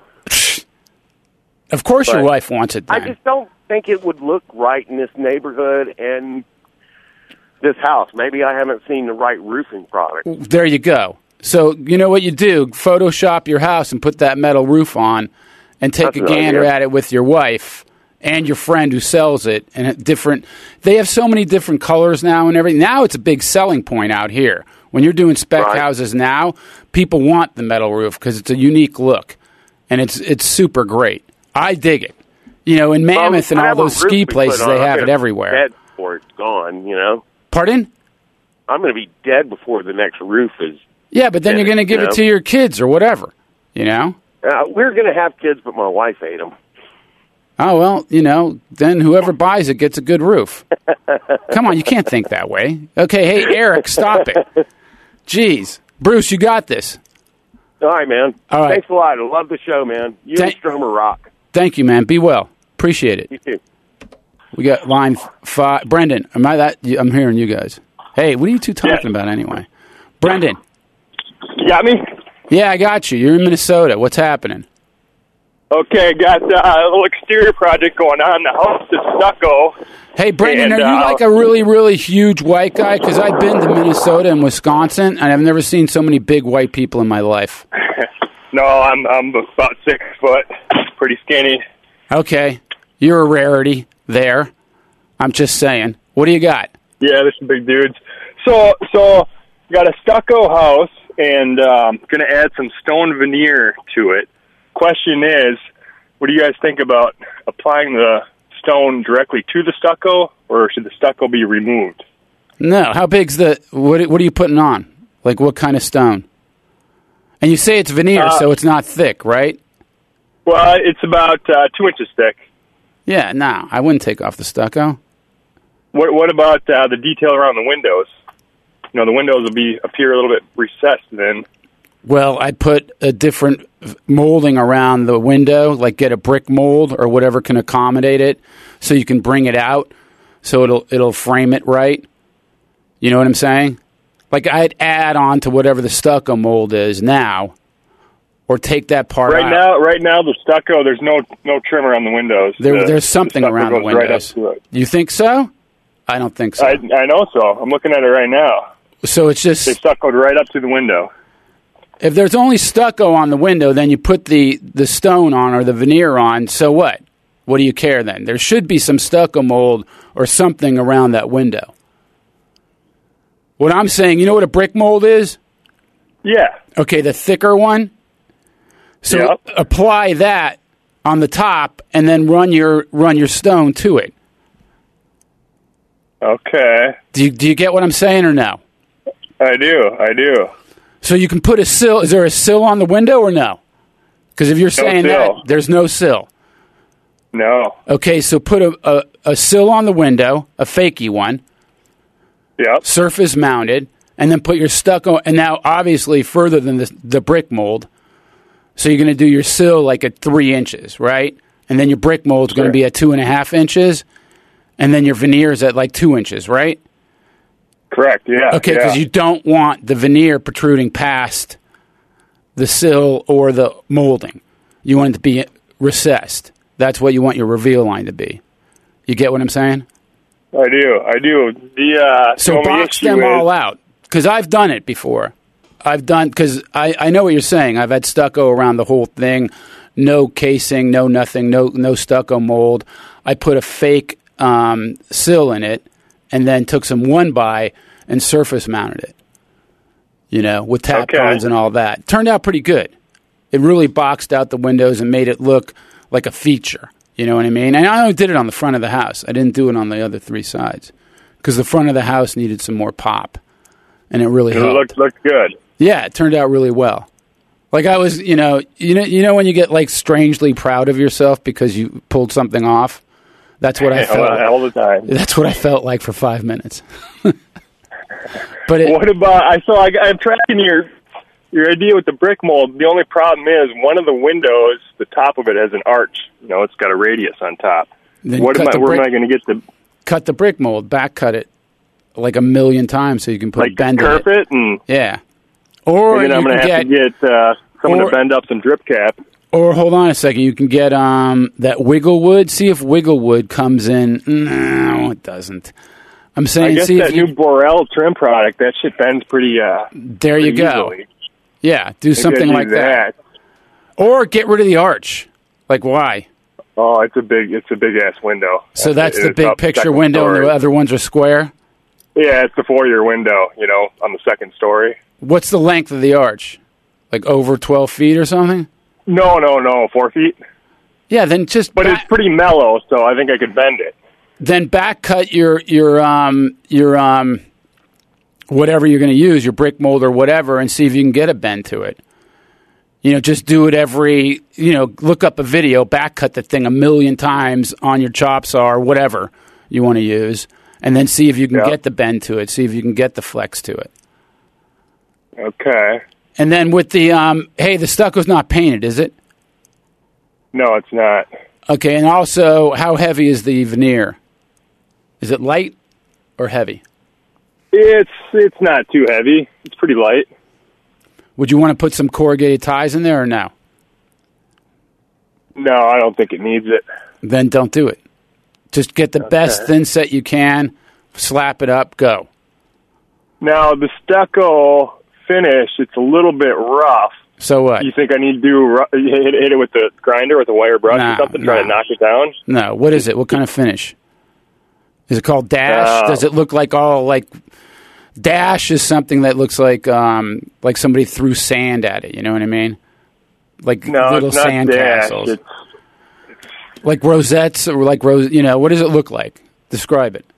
[SPEAKER 4] Of course, your
[SPEAKER 8] But
[SPEAKER 4] wife wants it.
[SPEAKER 8] I
[SPEAKER 4] Then.
[SPEAKER 8] just don't think it would look right in this neighborhood and this house. Maybe I haven't seen the right roofing product.
[SPEAKER 4] There you go. So you know what you do? Photoshop your house and put that metal roof on, and take
[SPEAKER 8] That's
[SPEAKER 4] a
[SPEAKER 8] an
[SPEAKER 4] gander
[SPEAKER 8] idea.
[SPEAKER 4] at it with your wife and your friend who sells it. And it different. They have so many different colors now and everything. Now it's a big selling point out here. When you're doing spec
[SPEAKER 8] Right.
[SPEAKER 4] houses now, people want the metal roof because it's a unique look, and it's it's super great. I dig it. You know, in Mammoth and all
[SPEAKER 8] Whatever
[SPEAKER 4] those
[SPEAKER 8] roof
[SPEAKER 4] ski
[SPEAKER 8] we
[SPEAKER 4] places,
[SPEAKER 8] put on,
[SPEAKER 4] they
[SPEAKER 8] I'm
[SPEAKER 4] have it
[SPEAKER 8] gonna be
[SPEAKER 4] everywhere.
[SPEAKER 8] Dead before it's gone, you know.
[SPEAKER 4] Pardon?
[SPEAKER 8] I'm going to be dead before the next roof is.
[SPEAKER 4] Yeah, but then you're going to give
[SPEAKER 8] you
[SPEAKER 4] it
[SPEAKER 8] know?
[SPEAKER 4] to your kids or whatever. You know.
[SPEAKER 8] Uh, we're going to have kids, but my wife ate them.
[SPEAKER 4] Oh, well, you know, then whoever buys it gets a good roof. Come on, you can't think that way. Okay, hey, Eric, stop it. Jeez. Bruce, you got this.
[SPEAKER 8] All right, man.
[SPEAKER 4] All right.
[SPEAKER 8] Thanks a lot. I love the show, man. You
[SPEAKER 4] Thank-
[SPEAKER 8] and Stromer rock.
[SPEAKER 4] Thank you, man. Be well. Appreciate it.
[SPEAKER 8] You too.
[SPEAKER 4] We got line five. Brendan, am I that? I'm hearing you guys. Hey, what are you two talking about anyway? Brendan.
[SPEAKER 9] You got me?
[SPEAKER 4] Yeah, I got you. You're in Minnesota. What's happening?
[SPEAKER 9] Okay, got uh, a little exterior project going on. The house is stucco.
[SPEAKER 4] Hey, Brendan,
[SPEAKER 9] And,
[SPEAKER 4] are you
[SPEAKER 9] uh,
[SPEAKER 4] like a really, really huge white guy? Because I've been to Minnesota and Wisconsin, and I've never seen so many big white people in my life.
[SPEAKER 9] No, I'm I'm about six foot, pretty skinny.
[SPEAKER 4] Okay. You're a rarity there. I'm just saying. What do you got?
[SPEAKER 9] Yeah, there's some big dudes. So so got a stucco house and um, going to add some stone veneer to it. Question is, what do you guys think about applying the stone directly to the stucco, or should the stucco be removed?
[SPEAKER 4] No. How big's the... What, what are you putting on? Like, what kind of stone? And you say it's veneer,
[SPEAKER 9] Uh,
[SPEAKER 4] so it's not thick, right?
[SPEAKER 9] Well, it's about uh, two inches thick.
[SPEAKER 4] Yeah, no. I wouldn't take off the stucco.
[SPEAKER 9] What what about uh, the detail around the windows? You know, the windows will be appear a little bit recessed then.
[SPEAKER 4] Well, I'd put a different molding around the window, like get a brick mold or whatever can accommodate it, so you can bring it out, so it'll it'll frame it right. You know what I'm saying? Like I'd add on to whatever the stucco mold is now, or take that part
[SPEAKER 9] right
[SPEAKER 4] out.
[SPEAKER 9] now. Right now, the stucco. There's no no trimmer on the windows.
[SPEAKER 4] There,
[SPEAKER 9] the,
[SPEAKER 4] there's something
[SPEAKER 9] the
[SPEAKER 4] around the
[SPEAKER 9] goes right up
[SPEAKER 4] windows.
[SPEAKER 9] to it.
[SPEAKER 4] You think so? I don't think so.
[SPEAKER 9] I, I know so. I'm looking at it right now.
[SPEAKER 4] So it's just
[SPEAKER 9] they stuccoed right up to the window.
[SPEAKER 4] If there's only stucco on the window, then you put the, the stone on or the veneer on. So what? What do you care then? There should be some stucco mold or something around that window. What I'm saying, you know what a brick mold is?
[SPEAKER 9] Yeah.
[SPEAKER 4] Okay, the thicker one. So
[SPEAKER 9] yep.
[SPEAKER 4] apply that on the top and then run your run your stone to it.
[SPEAKER 9] Okay.
[SPEAKER 4] Do you, do you get what I'm saying or no?
[SPEAKER 9] I do. I do.
[SPEAKER 4] So you can put a sill. Is there a sill on the window or no? Because if you're saying
[SPEAKER 9] no
[SPEAKER 4] that, there's no sill.
[SPEAKER 9] No.
[SPEAKER 4] Okay, so put a, a, a sill on the window, a fakey one.
[SPEAKER 9] Yep.
[SPEAKER 4] Surface mounted, and then put your stucco. And now, obviously, further than the, the brick mold. So you're going to do your sill like at three inches, right? And then your brick mold's
[SPEAKER 9] Sure.
[SPEAKER 4] going to be at two and a half inches, and then your veneer is at like two inches, right?
[SPEAKER 9] Correct. Yeah.
[SPEAKER 4] Okay, because
[SPEAKER 9] yeah.
[SPEAKER 4] you don't want the veneer protruding past the sill or the molding. You want it to be recessed. That's what you want your reveal line to be. You get what I'm saying?
[SPEAKER 9] I do. I do. The uh,
[SPEAKER 4] so
[SPEAKER 9] the only
[SPEAKER 4] box
[SPEAKER 9] issue
[SPEAKER 4] them
[SPEAKER 9] is,
[SPEAKER 4] all out because I've done it before. I've done because I, I know what you're saying. I've had stucco around the whole thing, no casing, no nothing, no no stucco mold. I put a fake um, sill in it, and then took some one by and surface mounted it. You know, with tap
[SPEAKER 9] Okay.
[SPEAKER 4] guns and all that. Turned out pretty good. It really boxed out the windows and made it look like a feature. You know what I mean? And I only did it on the front of the house. I didn't do it on the other three sides because the front of the house needed some more pop, and it really
[SPEAKER 9] It
[SPEAKER 4] helped.
[SPEAKER 9] looked looked good.
[SPEAKER 4] Yeah, it turned out really well. Like I was, you know, you know, you know when you get like strangely proud of yourself because you pulled something off. That's what I felt.
[SPEAKER 9] all the time.
[SPEAKER 4] That's what I felt like for five minutes. But it,
[SPEAKER 9] What about? I saw. I, I'm tracking your your idea with the brick mold. The only problem is one of the windows, the top of it has an arch. You know, it's got a radius on top.
[SPEAKER 4] Then
[SPEAKER 9] What am
[SPEAKER 4] cut
[SPEAKER 9] I?
[SPEAKER 4] the
[SPEAKER 9] Where am
[SPEAKER 4] brick-
[SPEAKER 9] I going to get the
[SPEAKER 4] cut the brick mold, back cut it like a million times so you can put
[SPEAKER 9] like
[SPEAKER 4] a bend in
[SPEAKER 9] curve
[SPEAKER 4] it.
[SPEAKER 9] it and?
[SPEAKER 4] Yeah. Or
[SPEAKER 9] And then I'm
[SPEAKER 4] you
[SPEAKER 9] going to
[SPEAKER 4] can
[SPEAKER 9] have
[SPEAKER 4] get,
[SPEAKER 9] to get uh, someone
[SPEAKER 4] or-
[SPEAKER 9] to bend up some drip cap.
[SPEAKER 4] or hold on a second, you can get um that Wigglewood. See if Wigglewood comes in. No, it doesn't. I'm
[SPEAKER 9] I
[SPEAKER 4] saying,
[SPEAKER 9] guess
[SPEAKER 4] see
[SPEAKER 9] that
[SPEAKER 4] if you,
[SPEAKER 9] new Borel trim product, that shit bends pretty. Uh,
[SPEAKER 4] there you
[SPEAKER 9] pretty
[SPEAKER 4] go.
[SPEAKER 9] easily.
[SPEAKER 4] Yeah, do
[SPEAKER 9] Maybe
[SPEAKER 4] something
[SPEAKER 9] I'd
[SPEAKER 4] like
[SPEAKER 9] use
[SPEAKER 4] that. Or get rid of the arch. Like why?
[SPEAKER 9] Oh, it's a big, it's a big ass window.
[SPEAKER 4] So that's
[SPEAKER 9] It
[SPEAKER 4] the
[SPEAKER 9] is
[SPEAKER 4] big
[SPEAKER 9] up
[SPEAKER 4] picture
[SPEAKER 9] second
[SPEAKER 4] window, and
[SPEAKER 9] story.
[SPEAKER 4] the other ones are square.
[SPEAKER 9] Yeah, it's the four-year window. You know, on the second story.
[SPEAKER 4] What's the length of the arch? Like over twelve feet or something?
[SPEAKER 9] No, no, no, four feet.
[SPEAKER 4] Yeah, then just
[SPEAKER 9] But
[SPEAKER 4] back,
[SPEAKER 9] it's pretty mellow, so I think I could bend it.
[SPEAKER 4] then back cut your your um your um whatever you're going to use, your brick mold or whatever, and see if you can get a bend to it. You know, just do it every, you know, look up a video, back cut the thing a million times on your chop saw or whatever you want to use, and then see if you can
[SPEAKER 9] Yeah.
[SPEAKER 4] get the bend to it, see if you can get the flex to it.
[SPEAKER 9] Okay.
[SPEAKER 4] And then with the, um, hey, the stucco's not painted, is it?
[SPEAKER 9] No, it's not.
[SPEAKER 4] Okay, and also, how heavy is the veneer? Is it light or heavy?
[SPEAKER 9] It's it's not too heavy. It's pretty light.
[SPEAKER 4] Would you want to put some corrugated ties in there or no?
[SPEAKER 9] No, I don't think it needs it.
[SPEAKER 4] Then don't do it. Just get the best thin set you can, slap it up, go.
[SPEAKER 9] Now, the stucco finish, it's a little bit rough.
[SPEAKER 4] So what?
[SPEAKER 9] You think I need to do ru- hit, hit it with the grinder, with a wire brush
[SPEAKER 4] Nah,
[SPEAKER 9] or something, try to
[SPEAKER 4] nah.
[SPEAKER 9] knock it down?
[SPEAKER 4] No, what is it? What kind of finish? Is it called dash?
[SPEAKER 9] Uh,
[SPEAKER 4] Does it look like all like dash is something that looks like um like somebody threw sand at it, you know what I mean? Like
[SPEAKER 9] No,
[SPEAKER 4] little
[SPEAKER 9] it's not
[SPEAKER 4] sand
[SPEAKER 9] dash.
[SPEAKER 4] castles.
[SPEAKER 9] It's,
[SPEAKER 4] Like rosettes or like rose, you know, what does it look like? Describe it.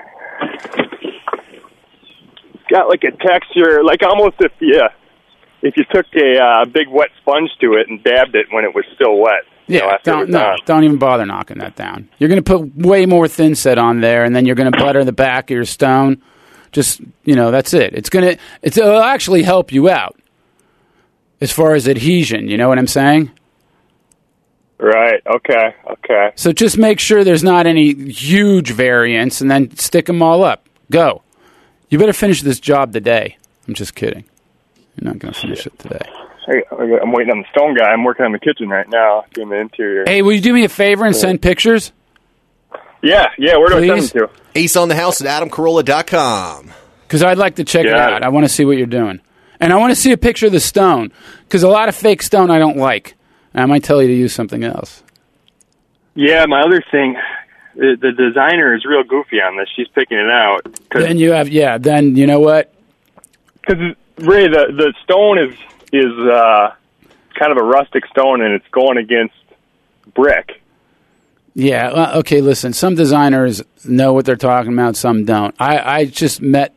[SPEAKER 9] got like a texture, like almost if you if you took a uh, big wet sponge to it and dabbed it when it was still wet. you know,
[SPEAKER 4] Yeah,
[SPEAKER 9] after it
[SPEAKER 4] don't
[SPEAKER 9] was
[SPEAKER 4] no,
[SPEAKER 9] on.
[SPEAKER 4] don't even bother knocking that down. You're going to put way more thin set on there, and then you're going to butter the back of your stone. Just you know, that's it. It's gonna it's, it'll actually help you out as far as adhesion. You know what I'm saying?
[SPEAKER 9] Right. Okay. Okay.
[SPEAKER 4] So just make sure there's not any huge variance, and then stick them all up. Go. You better finish this job today. I'm just kidding. You're not going to finish it today.
[SPEAKER 9] Hey, I'm waiting on the stone guy. I'm working on the kitchen right now, doing the interior.
[SPEAKER 4] Hey, will you do me a favor and send pictures?
[SPEAKER 9] Yeah, yeah. Where do
[SPEAKER 4] Please?
[SPEAKER 9] I send them to?
[SPEAKER 6] Ace on the House at adam carolla dot com.
[SPEAKER 4] Because I'd like to check it
[SPEAKER 9] Yeah.
[SPEAKER 4] out. I want to see what you're doing. And I want to see a picture of the stone. Because a lot of fake stone I don't like. And I might tell you to use something else.
[SPEAKER 9] Yeah, my other thing, the, the designer is real goofy on this. She's picking it out.
[SPEAKER 4] Then you have, yeah, then you know what?
[SPEAKER 9] Because, Ray, the, the stone is, is uh, kind of a rustic stone, and it's going against brick.
[SPEAKER 4] Yeah, well, okay, listen, some designers know what they're talking about, some don't. I, I just met,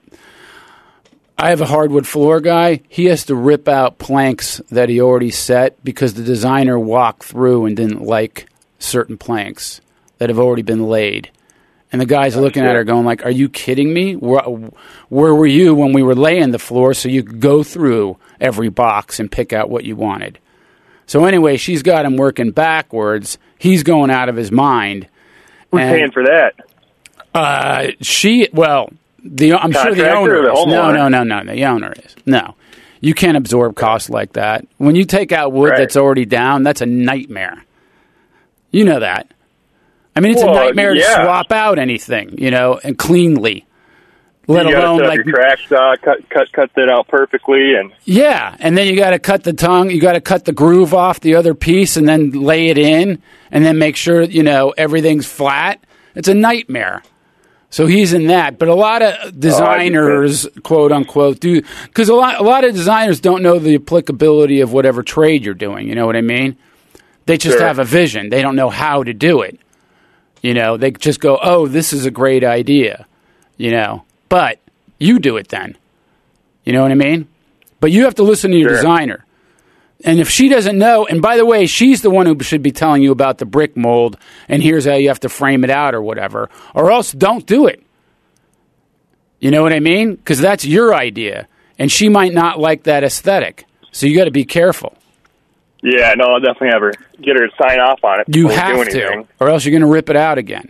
[SPEAKER 4] I have a hardwood floor guy. He has to rip out planks that he already set because the designer walked through and didn't like certain planks that have already been laid. And the guy's looking at her going like, are you kidding me? Where, where were you when we were laying the floor so you could go through every box and pick out what you wanted? So anyway, she's got him working backwards. He's going out of his mind.
[SPEAKER 9] Who's
[SPEAKER 4] and,
[SPEAKER 9] paying for that?
[SPEAKER 4] Uh, she, well, the I'm sure the
[SPEAKER 9] Contractor
[SPEAKER 4] owner
[SPEAKER 9] or the
[SPEAKER 4] is. No,
[SPEAKER 9] homeowner?
[SPEAKER 4] no, no, no, the owner is. No. You can't absorb costs like that. When you take out wood
[SPEAKER 9] Right.
[SPEAKER 4] that's already down, that's a nightmare. You know that. I mean, it's
[SPEAKER 9] Well,
[SPEAKER 4] a nightmare
[SPEAKER 9] yeah.
[SPEAKER 4] to swap out anything, you know, and cleanly. Let
[SPEAKER 9] you
[SPEAKER 4] alone
[SPEAKER 9] gotta set
[SPEAKER 4] like
[SPEAKER 9] up your track saw, cut, cut, cut that out perfectly, and
[SPEAKER 4] yeah, and then you got to cut the tongue, you got to cut the groove off the other piece, and then lay it in, and then make sure you know everything's flat. It's a nightmare. So he's in that, but a lot of designers, quote unquote, do because a lot a lot of designers don't know the applicability of whatever trade you're doing. You know what I mean? They just
[SPEAKER 9] Sure.
[SPEAKER 4] have a vision. They don't know how to do it. You know, they just go, "Oh, this is a great idea." You know. But you do it then. You know what I mean? But you have to listen to your
[SPEAKER 9] Sure.
[SPEAKER 4] designer. And if she doesn't know, and by the way, she's the one who should be telling you about the brick mold, and here's how you have to frame it out or whatever, or else don't do it. You know what I mean? Because that's your idea, and she might not like that aesthetic. So you got to be careful.
[SPEAKER 9] yeah, no, I'll definitely have her get her to sign off on it.
[SPEAKER 4] You
[SPEAKER 9] before we
[SPEAKER 4] have
[SPEAKER 9] do
[SPEAKER 4] to,
[SPEAKER 9] anything.
[SPEAKER 4] or else you're going to rip it out again.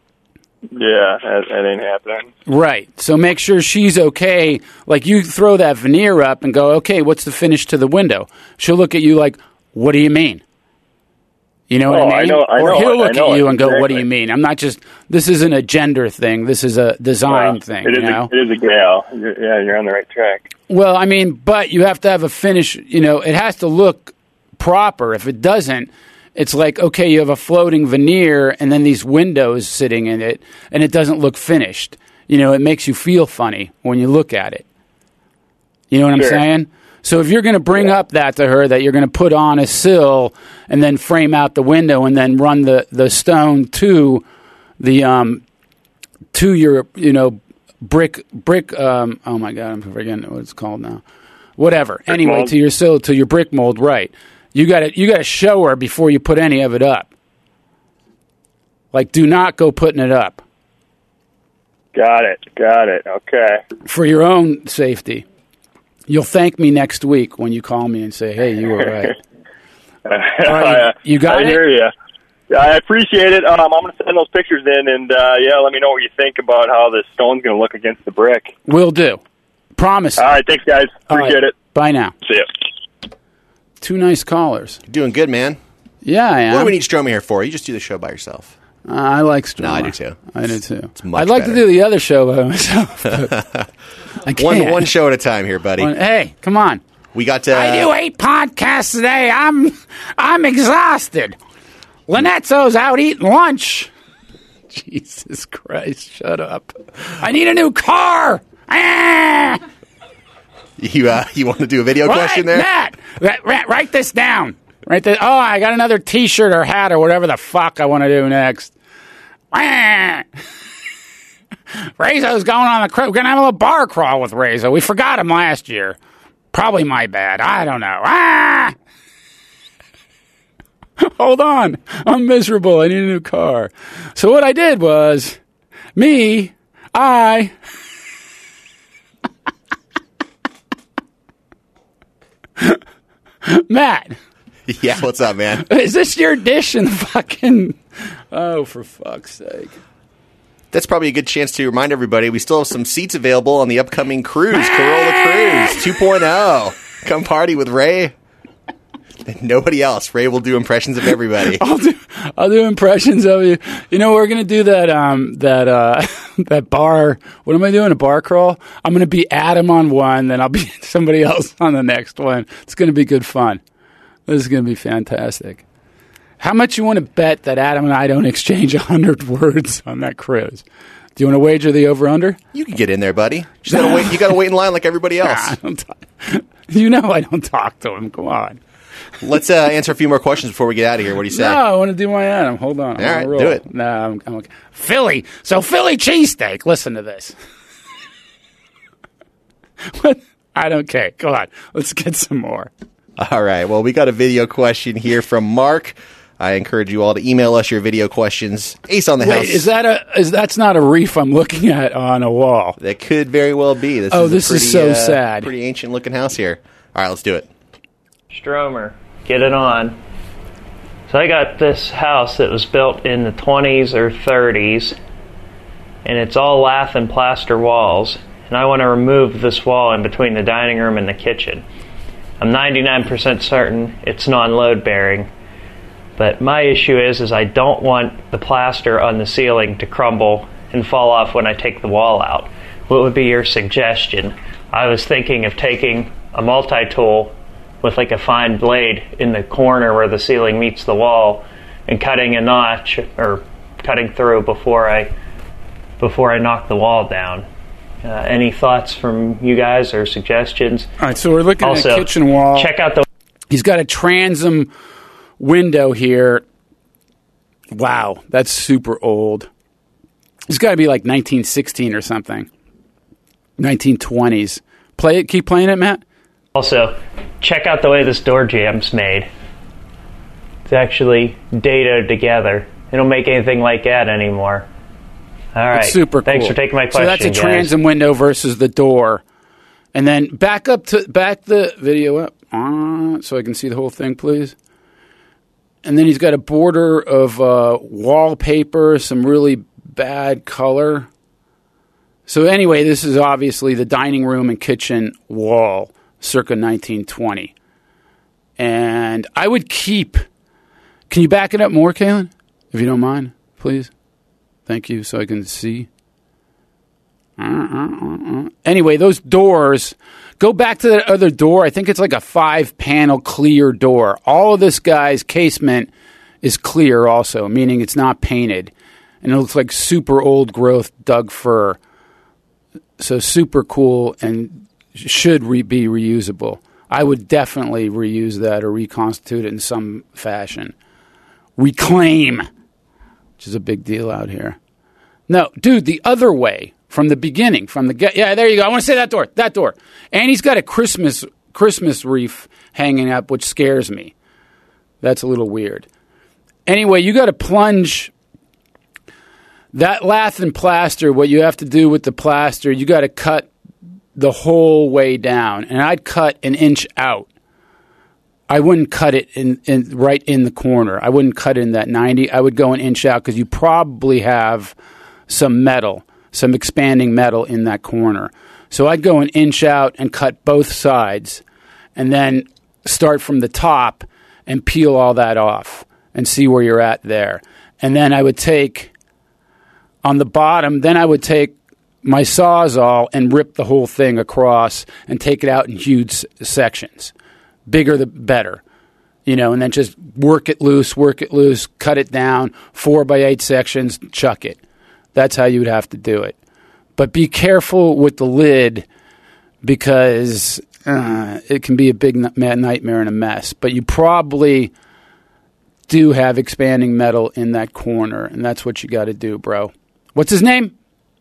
[SPEAKER 9] Yeah, that, that ain't happening.
[SPEAKER 4] Right. So make sure she's okay. Like you throw that veneer up and go, okay, what's the finish to the window? She'll look at you like, what do you mean? You know what
[SPEAKER 9] Oh,
[SPEAKER 4] I
[SPEAKER 9] I
[SPEAKER 4] mean?
[SPEAKER 9] know- I
[SPEAKER 4] or
[SPEAKER 9] know
[SPEAKER 4] he'll
[SPEAKER 9] it, I
[SPEAKER 4] look
[SPEAKER 9] know
[SPEAKER 4] at
[SPEAKER 9] it,
[SPEAKER 4] you and go, what do
[SPEAKER 9] exactly.
[SPEAKER 4] you mean? I'm not just, this isn't a gender thing. This is a design
[SPEAKER 9] Well,
[SPEAKER 4] thing,
[SPEAKER 9] It is,
[SPEAKER 4] you know?
[SPEAKER 9] a, it is a gal. You're, yeah, you're on the right track.
[SPEAKER 4] Well, I mean, but you have to have a finish, you know, it has to look proper. If it doesn't, it's like, okay, you have a floating veneer and then these windows sitting in it, and it doesn't look finished. You know, it makes you feel funny when you look at it. You know what I'm
[SPEAKER 9] Sure.
[SPEAKER 4] saying? So if you're going to bring up that to her, that you're going to put on a sill and then frame out the window and then run the, the stone to the um to your, you know, brick brick um oh my god, I'm forgetting what it's called now. Whatever.
[SPEAKER 9] Brick
[SPEAKER 4] anyway,
[SPEAKER 9] mold.
[SPEAKER 4] to your sill, to your brick mold, right. You got to you got to show her before you put any of it up. Like, do not go putting it up
[SPEAKER 9] Got it. Got it. Okay.
[SPEAKER 4] for your own safety. You'll thank me next week when you call me and say, "Hey, you were right." right, you- you got
[SPEAKER 9] I
[SPEAKER 4] it?
[SPEAKER 9] hear you. I appreciate it. Um, I'm going to send those pictures in, and uh, yeah, let me know what you think about how the stone's going to look against the brick.
[SPEAKER 4] Will do. Promise.
[SPEAKER 9] All right, thanks, guys.
[SPEAKER 4] All right.
[SPEAKER 9] Appreciate it.
[SPEAKER 4] Bye now.
[SPEAKER 9] See ya.
[SPEAKER 4] Two nice callers.
[SPEAKER 6] You're doing good, man.
[SPEAKER 4] Yeah, I am.
[SPEAKER 6] What do we need Stromy here for? You just do the show by yourself.
[SPEAKER 4] Uh, I like Stromer.
[SPEAKER 6] No, I do too.
[SPEAKER 4] I do too.
[SPEAKER 6] much
[SPEAKER 4] I'd like
[SPEAKER 6] better.
[SPEAKER 4] to do the other show by myself. But I can't.
[SPEAKER 6] One one show at a time here, buddy.
[SPEAKER 4] One- hey, come on.
[SPEAKER 6] We got to.
[SPEAKER 4] I do eight podcasts today. I'm I'm exhausted. Lynette's out eating lunch. Jesus Christ, shut up. I need a new car. Ah!
[SPEAKER 6] You uh, you want to do a video
[SPEAKER 4] Right,
[SPEAKER 6] question there?
[SPEAKER 4] Matt, write, write, write this down. Write this. Oh, I got another T-shirt or hat or whatever the fuck I want to do next. Ah! Rezo's going on the cr- We're going to have a little bar crawl with Rezo. We forgot him last year. Probably my bad. I don't know. Ah! Hold on. I'm miserable. I need a new car. So what I did was, me, I... Matt,
[SPEAKER 6] Yeah, what's up, man?
[SPEAKER 4] is this your dish in the fucking... Oh, for fuck's sake.
[SPEAKER 6] That's probably a good chance to remind everybody we still have some seats available on the upcoming cruise, Corolla Cruise. Impressions two point oh. Come party with Ray. And nobody else. Ray will do impressions of everybody.
[SPEAKER 4] I'll do I'll do impressions of you. You know, we're gonna do that um that uh that bar. What am I doing? A bar crawl? I'm gonna be Adam on one, then I'll be somebody else on the next one. It's gonna be good fun. This is gonna be fantastic. How much you want to bet that Adam and I don't exchange a hundred words on that cruise? Do you want to wager the over under?
[SPEAKER 6] You can get in there, buddy. Just gotta wait. You gotta wait in line like everybody else.
[SPEAKER 4] Nah, I don't talk. You know I don't talk to him. Come on.
[SPEAKER 6] Let's uh, answer a few more questions before we get out of here. What do you say?
[SPEAKER 4] No, I want to do my Adam. Hold on.
[SPEAKER 6] All right, do it.
[SPEAKER 4] No, I'm, I'm okay. Philly. So Philly cheesesteak. Listen to this. What? I don't care. Go on. Let's get some more.
[SPEAKER 6] All right. Well, we got a video question here from Mark. I encourage you all to email us your video questions. Ace on the
[SPEAKER 4] Wait,
[SPEAKER 6] House.
[SPEAKER 4] is that a? Is that's not a reef I'm looking at on a wall?
[SPEAKER 6] That could very well be. This
[SPEAKER 4] oh,
[SPEAKER 6] is
[SPEAKER 4] this
[SPEAKER 6] a pretty,
[SPEAKER 4] is so
[SPEAKER 6] uh,
[SPEAKER 4] sad.
[SPEAKER 6] Pretty ancient looking house here. All right, let's do it.
[SPEAKER 10] Stromer, get it on. So I got this house that was built in the twenties or thirties, and it's all lath and plaster walls, and I want to remove this wall in between the dining room and the kitchen. I'm ninety-nine percent certain it's non-load bearing, but my issue is is I don't want the plaster on the ceiling to crumble and fall off when I take the wall out. What would be your suggestion? I was thinking of taking a multi-tool with like a fine blade in the corner where the ceiling meets the wall and cutting a notch or cutting through before I before I knock the wall down. Uh, any thoughts from you guys or suggestions?
[SPEAKER 4] All right, so we're looking
[SPEAKER 10] also,
[SPEAKER 4] at a kitchen wall.
[SPEAKER 10] Check out the...
[SPEAKER 4] He's got a transom window here. Wow, that's super old. It's got to be like nineteen sixteen or something. nineteen twenties. Play it. Keep playing it, Matt.
[SPEAKER 10] Also, check out the way this door jamb's made. It's actually data together. They don't make anything like that anymore. All right.
[SPEAKER 4] It's super cool.
[SPEAKER 10] Thanks for taking my question,
[SPEAKER 4] So that's a
[SPEAKER 10] guys.
[SPEAKER 4] transom window versus the door. And then back up to back the video up uh, so I can see the whole thing, please. And then he's got a border of uh, wallpaper, some really bad color. So anyway, this is obviously the dining room and kitchen wall, circa nineteen twenty. And I would keep... Can you back it up more, Kaylin? If you don't mind, please. Thank you, so I can see. Uh, uh, uh, uh. Anyway, those doors... Go back to that other door. I think it's like a five-panel clear door. All of this guy's casement is clear also, meaning it's not painted. And it looks like super old-growth Doug fir. So super cool and should re- be reusable. I would definitely reuse that or reconstitute it in some fashion. Reclaim, which is a big deal out here. No, dude, the other way, from the beginning, from the get. Yeah, there you go. I want to say that door, that door. And he's got a Christmas Christmas wreath hanging up, which scares me. That's a little weird. Anyway, you got to plunge that lath and plaster. What you have to do with the plaster, you got to cut the whole way down, and I'd cut an inch out. I wouldn't cut it in, in right in the corner. I wouldn't cut in that ninety. I would go an inch out because you probably have some metal, some expanding metal in that corner. So I'd go an inch out and cut both sides, and then start from the top and peel all that off and see where you're at there. And then I would take on the bottom. Then I would take my Sawzall and rip the whole thing across and take it out in huge sections. Bigger the better, you know, and then just work it loose, work it loose, cut it down, four by eight sections, chuck it. That's how you would have to do it. But be careful with the lid because uh, it can be a big nightmare and a mess. But you probably do have expanding metal in that corner, and that's what you got to do, bro. What's his name?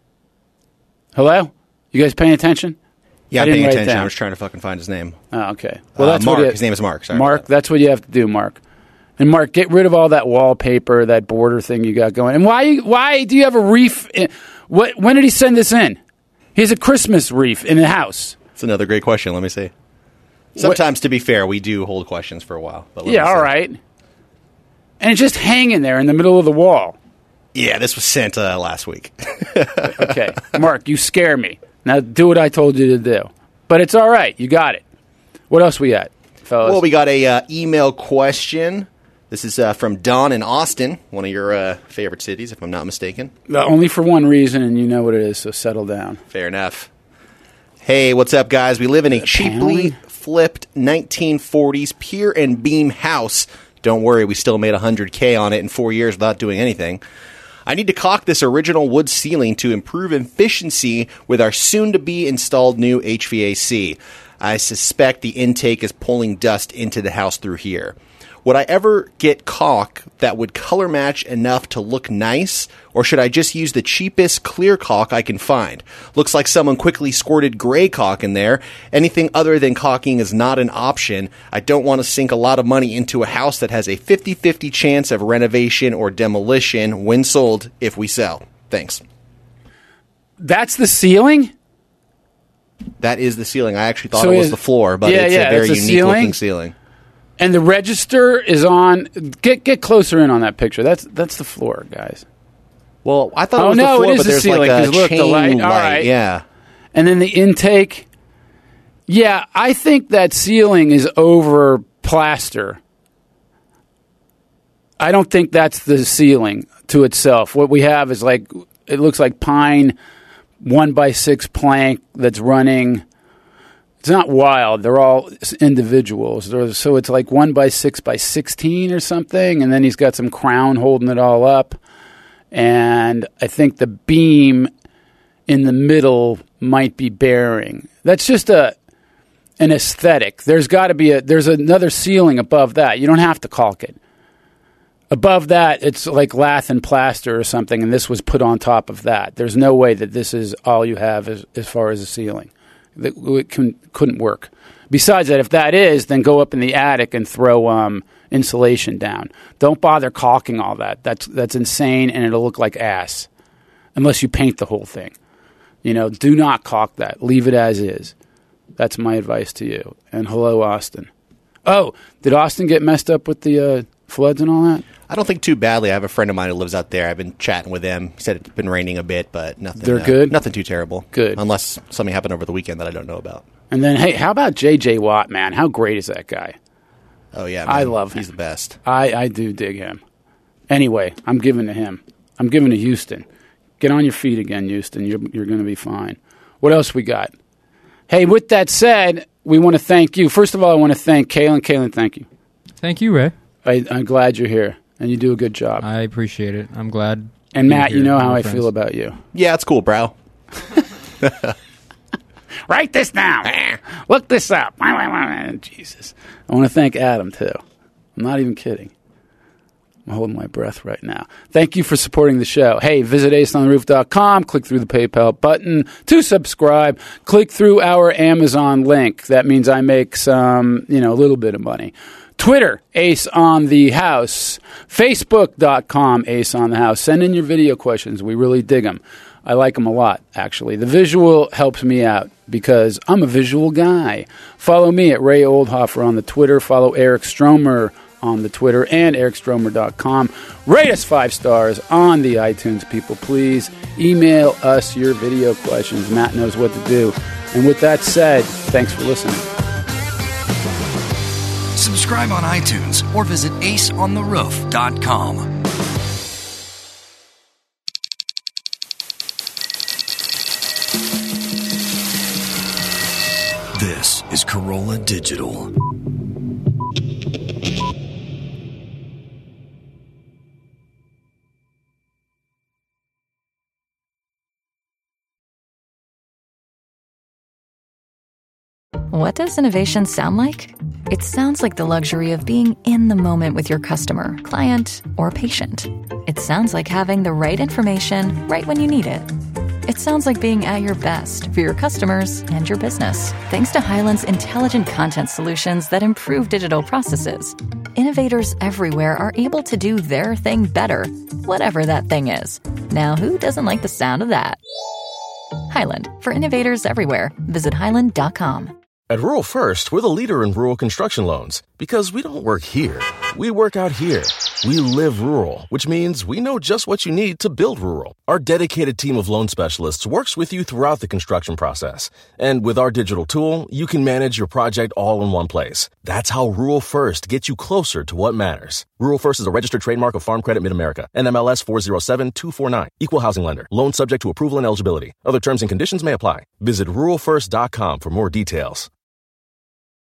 [SPEAKER 4] Hello? You guys paying attention?
[SPEAKER 6] Yeah,
[SPEAKER 4] I
[SPEAKER 6] I'm
[SPEAKER 4] didn't
[SPEAKER 6] paying
[SPEAKER 4] write it
[SPEAKER 6] attention.
[SPEAKER 4] down.
[SPEAKER 6] I was trying to fucking find his name.
[SPEAKER 4] Oh, okay. Well,
[SPEAKER 6] Uh,
[SPEAKER 4] that's
[SPEAKER 6] Mark.
[SPEAKER 4] what you,
[SPEAKER 6] His name is Mark. Sorry
[SPEAKER 4] Mark,
[SPEAKER 6] about
[SPEAKER 4] that's what you have to do, Mark. And Mark, get rid of all that wallpaper, that border thing you got going. And why why do you have a reef? In, what? When did he send this in? He has a Christmas reef in the house.
[SPEAKER 6] That's another great question. Let me see. Sometimes, what? to be fair, we do hold questions for a while. But
[SPEAKER 4] yeah, all right. And it's just hanging there in the middle of the wall.
[SPEAKER 6] Yeah, this was sent uh, last week.
[SPEAKER 4] Okay. Mark, you scare me. Now do what I told you to do. But it's all right. You got it. What else we got, fellas?
[SPEAKER 6] Well, we got a uh, email question. This is uh, from Don in Austin, one of your uh, favorite cities, if I'm not mistaken.
[SPEAKER 4] Uh, only for one reason, and you know what it is, so settle down.
[SPEAKER 6] Fair enough. Hey, what's up, guys? We live in a cheaply flipped nineteen forties pier and beam house. Don't worry, we still made one hundred K on it in four years without doing anything. I need to caulk this original wood ceiling to improve efficiency with our soon-to-be installed new H V A C. I suspect the intake is pulling dust into the house through here. Would I ever get caulk that would color match enough to look nice, or should I just use the cheapest clear caulk I can find? Looks like someone quickly squirted gray caulk in there. Anything other than caulking is not an option. I don't want to sink a lot of money into a house that has a fifty-fifty chance of renovation or demolition when sold if we sell. Thanks.
[SPEAKER 4] That's the ceiling?
[SPEAKER 6] That is the ceiling. I actually thought
[SPEAKER 4] So
[SPEAKER 6] it was
[SPEAKER 4] is-
[SPEAKER 6] the floor, but
[SPEAKER 4] yeah,
[SPEAKER 6] it's
[SPEAKER 4] yeah,
[SPEAKER 6] a very
[SPEAKER 4] it's a
[SPEAKER 6] unique
[SPEAKER 4] ceiling?
[SPEAKER 6] looking ceiling.
[SPEAKER 4] And the register is on. Get get closer in on that picture. That's that's the floor, guys.
[SPEAKER 6] Well, I thought
[SPEAKER 4] oh,
[SPEAKER 6] it was
[SPEAKER 4] no,
[SPEAKER 6] the floor,
[SPEAKER 4] it is
[SPEAKER 6] but
[SPEAKER 4] the
[SPEAKER 6] there's
[SPEAKER 4] ceiling.
[SPEAKER 6] like a
[SPEAKER 4] 'cause look,
[SPEAKER 6] chain
[SPEAKER 4] the light.
[SPEAKER 6] light.
[SPEAKER 4] All right.
[SPEAKER 6] Yeah.
[SPEAKER 4] And then the intake. Yeah, I think that ceiling is over plaster. I don't think that's the ceiling to itself. What we have is like, it looks like pine one by six plank that's running. It's not wild. They're all individuals. They're- So it's like one by six by sixteen or something. And then he's got some crown holding it all up. And I think the beam in the middle might be bearing. That's just a an aesthetic. There's got to be a, there's another ceiling above that. You don't have to caulk it. Above that, it's like lath and plaster or something, and this was put on top of that. There's no way that this is all you have as, as far as a ceiling. That it can, couldn't work. Besides that, if that is, then go up in the attic and throw um, insulation down. Don't bother caulking all that. That's that's insane, and it'll look like ass unless you paint the whole thing. You know, do not caulk that. Leave it as is. That's my advice to you. And hello, Austin. Oh, did Austin get messed up with the uh, floods and all that?
[SPEAKER 6] I don't think too badly. I have a friend of mine who lives out there. I've been chatting with him. He said it's been raining a bit, but nothing.
[SPEAKER 4] They're
[SPEAKER 6] uh,
[SPEAKER 4] good?
[SPEAKER 6] Nothing too terrible.
[SPEAKER 4] Good.
[SPEAKER 6] Unless something happened over the weekend that I don't know about.
[SPEAKER 4] And then, hey, how about J J Watt, man? How great is that guy?
[SPEAKER 6] Oh, yeah, man.
[SPEAKER 4] I love him.
[SPEAKER 6] He's the best.
[SPEAKER 4] I, I do dig him. Anyway, I'm giving to him. I'm giving to Houston. Get on your feet again, Houston. You're, you're going to be fine. What else we got? Hey, with that said, we want to thank you. First of all, I want to thank Kalen. Kalen, thank you.
[SPEAKER 7] Thank you, Ray.
[SPEAKER 4] I, I'm glad you're here, and you do a good job.
[SPEAKER 7] I appreciate it. I'm glad.
[SPEAKER 4] And
[SPEAKER 7] you're
[SPEAKER 4] Matt, you
[SPEAKER 7] here.
[SPEAKER 4] know how
[SPEAKER 7] We're
[SPEAKER 4] I
[SPEAKER 7] friends.
[SPEAKER 4] feel about you.
[SPEAKER 6] Yeah, it's cool, bro.
[SPEAKER 4] Write this down. Look this up. Jesus. I want to thank Adam, too. I'm not even kidding. I'm holding my breath right now. Thank you for supporting the show. Hey, visit ace on the roof dot com. Click through the PayPal button to subscribe. Click through our Amazon link. That means I make some, you know, a little bit of money. Twitter, Ace on the House. Facebook dot com, Ace on the House. Send in your video questions. We really dig them. I like them a lot, actually. The visual helps me out because I'm a visual guy. Follow me at Ray Oldhofer on the Twitter. Follow Eric Stromer on the Twitter and eric stromer dot com. Rate us five stars on the iTunes, people, please. Email us your video questions. Matt knows what to do. And with that said, thanks for listening.
[SPEAKER 1] Subscribe on iTunes or visit ace on the roof dot com. This is Corolla Digital.
[SPEAKER 11] What does innovation sound like? It sounds like the luxury of being in the moment with your customer, client, or patient. It sounds like having the right information right when you need it. It sounds like being at your best for your customers and your business. Thanks to Hyland's intelligent content solutions that improve digital processes, innovators everywhere are able to do their thing better, whatever that thing is. Now, who doesn't like the sound of that? Hyland, for innovators everywhere. Visit hyland dot com.
[SPEAKER 12] At Rural First, we're the leader in rural construction loans because we don't work here. We work out here. We live rural, which means we know just what you need to build rural. Our dedicated team of loan specialists works with you throughout the construction process. And with our digital tool, you can manage your project all in one place. That's how Rural First gets you closer to what matters. Rural First is a registered trademark of Farm Credit Mid-America, N M L S four zero seven two four nine. Equal housing lender. Loan subject to approval and eligibility. Other terms and conditions may apply. Visit rural first dot com for more details.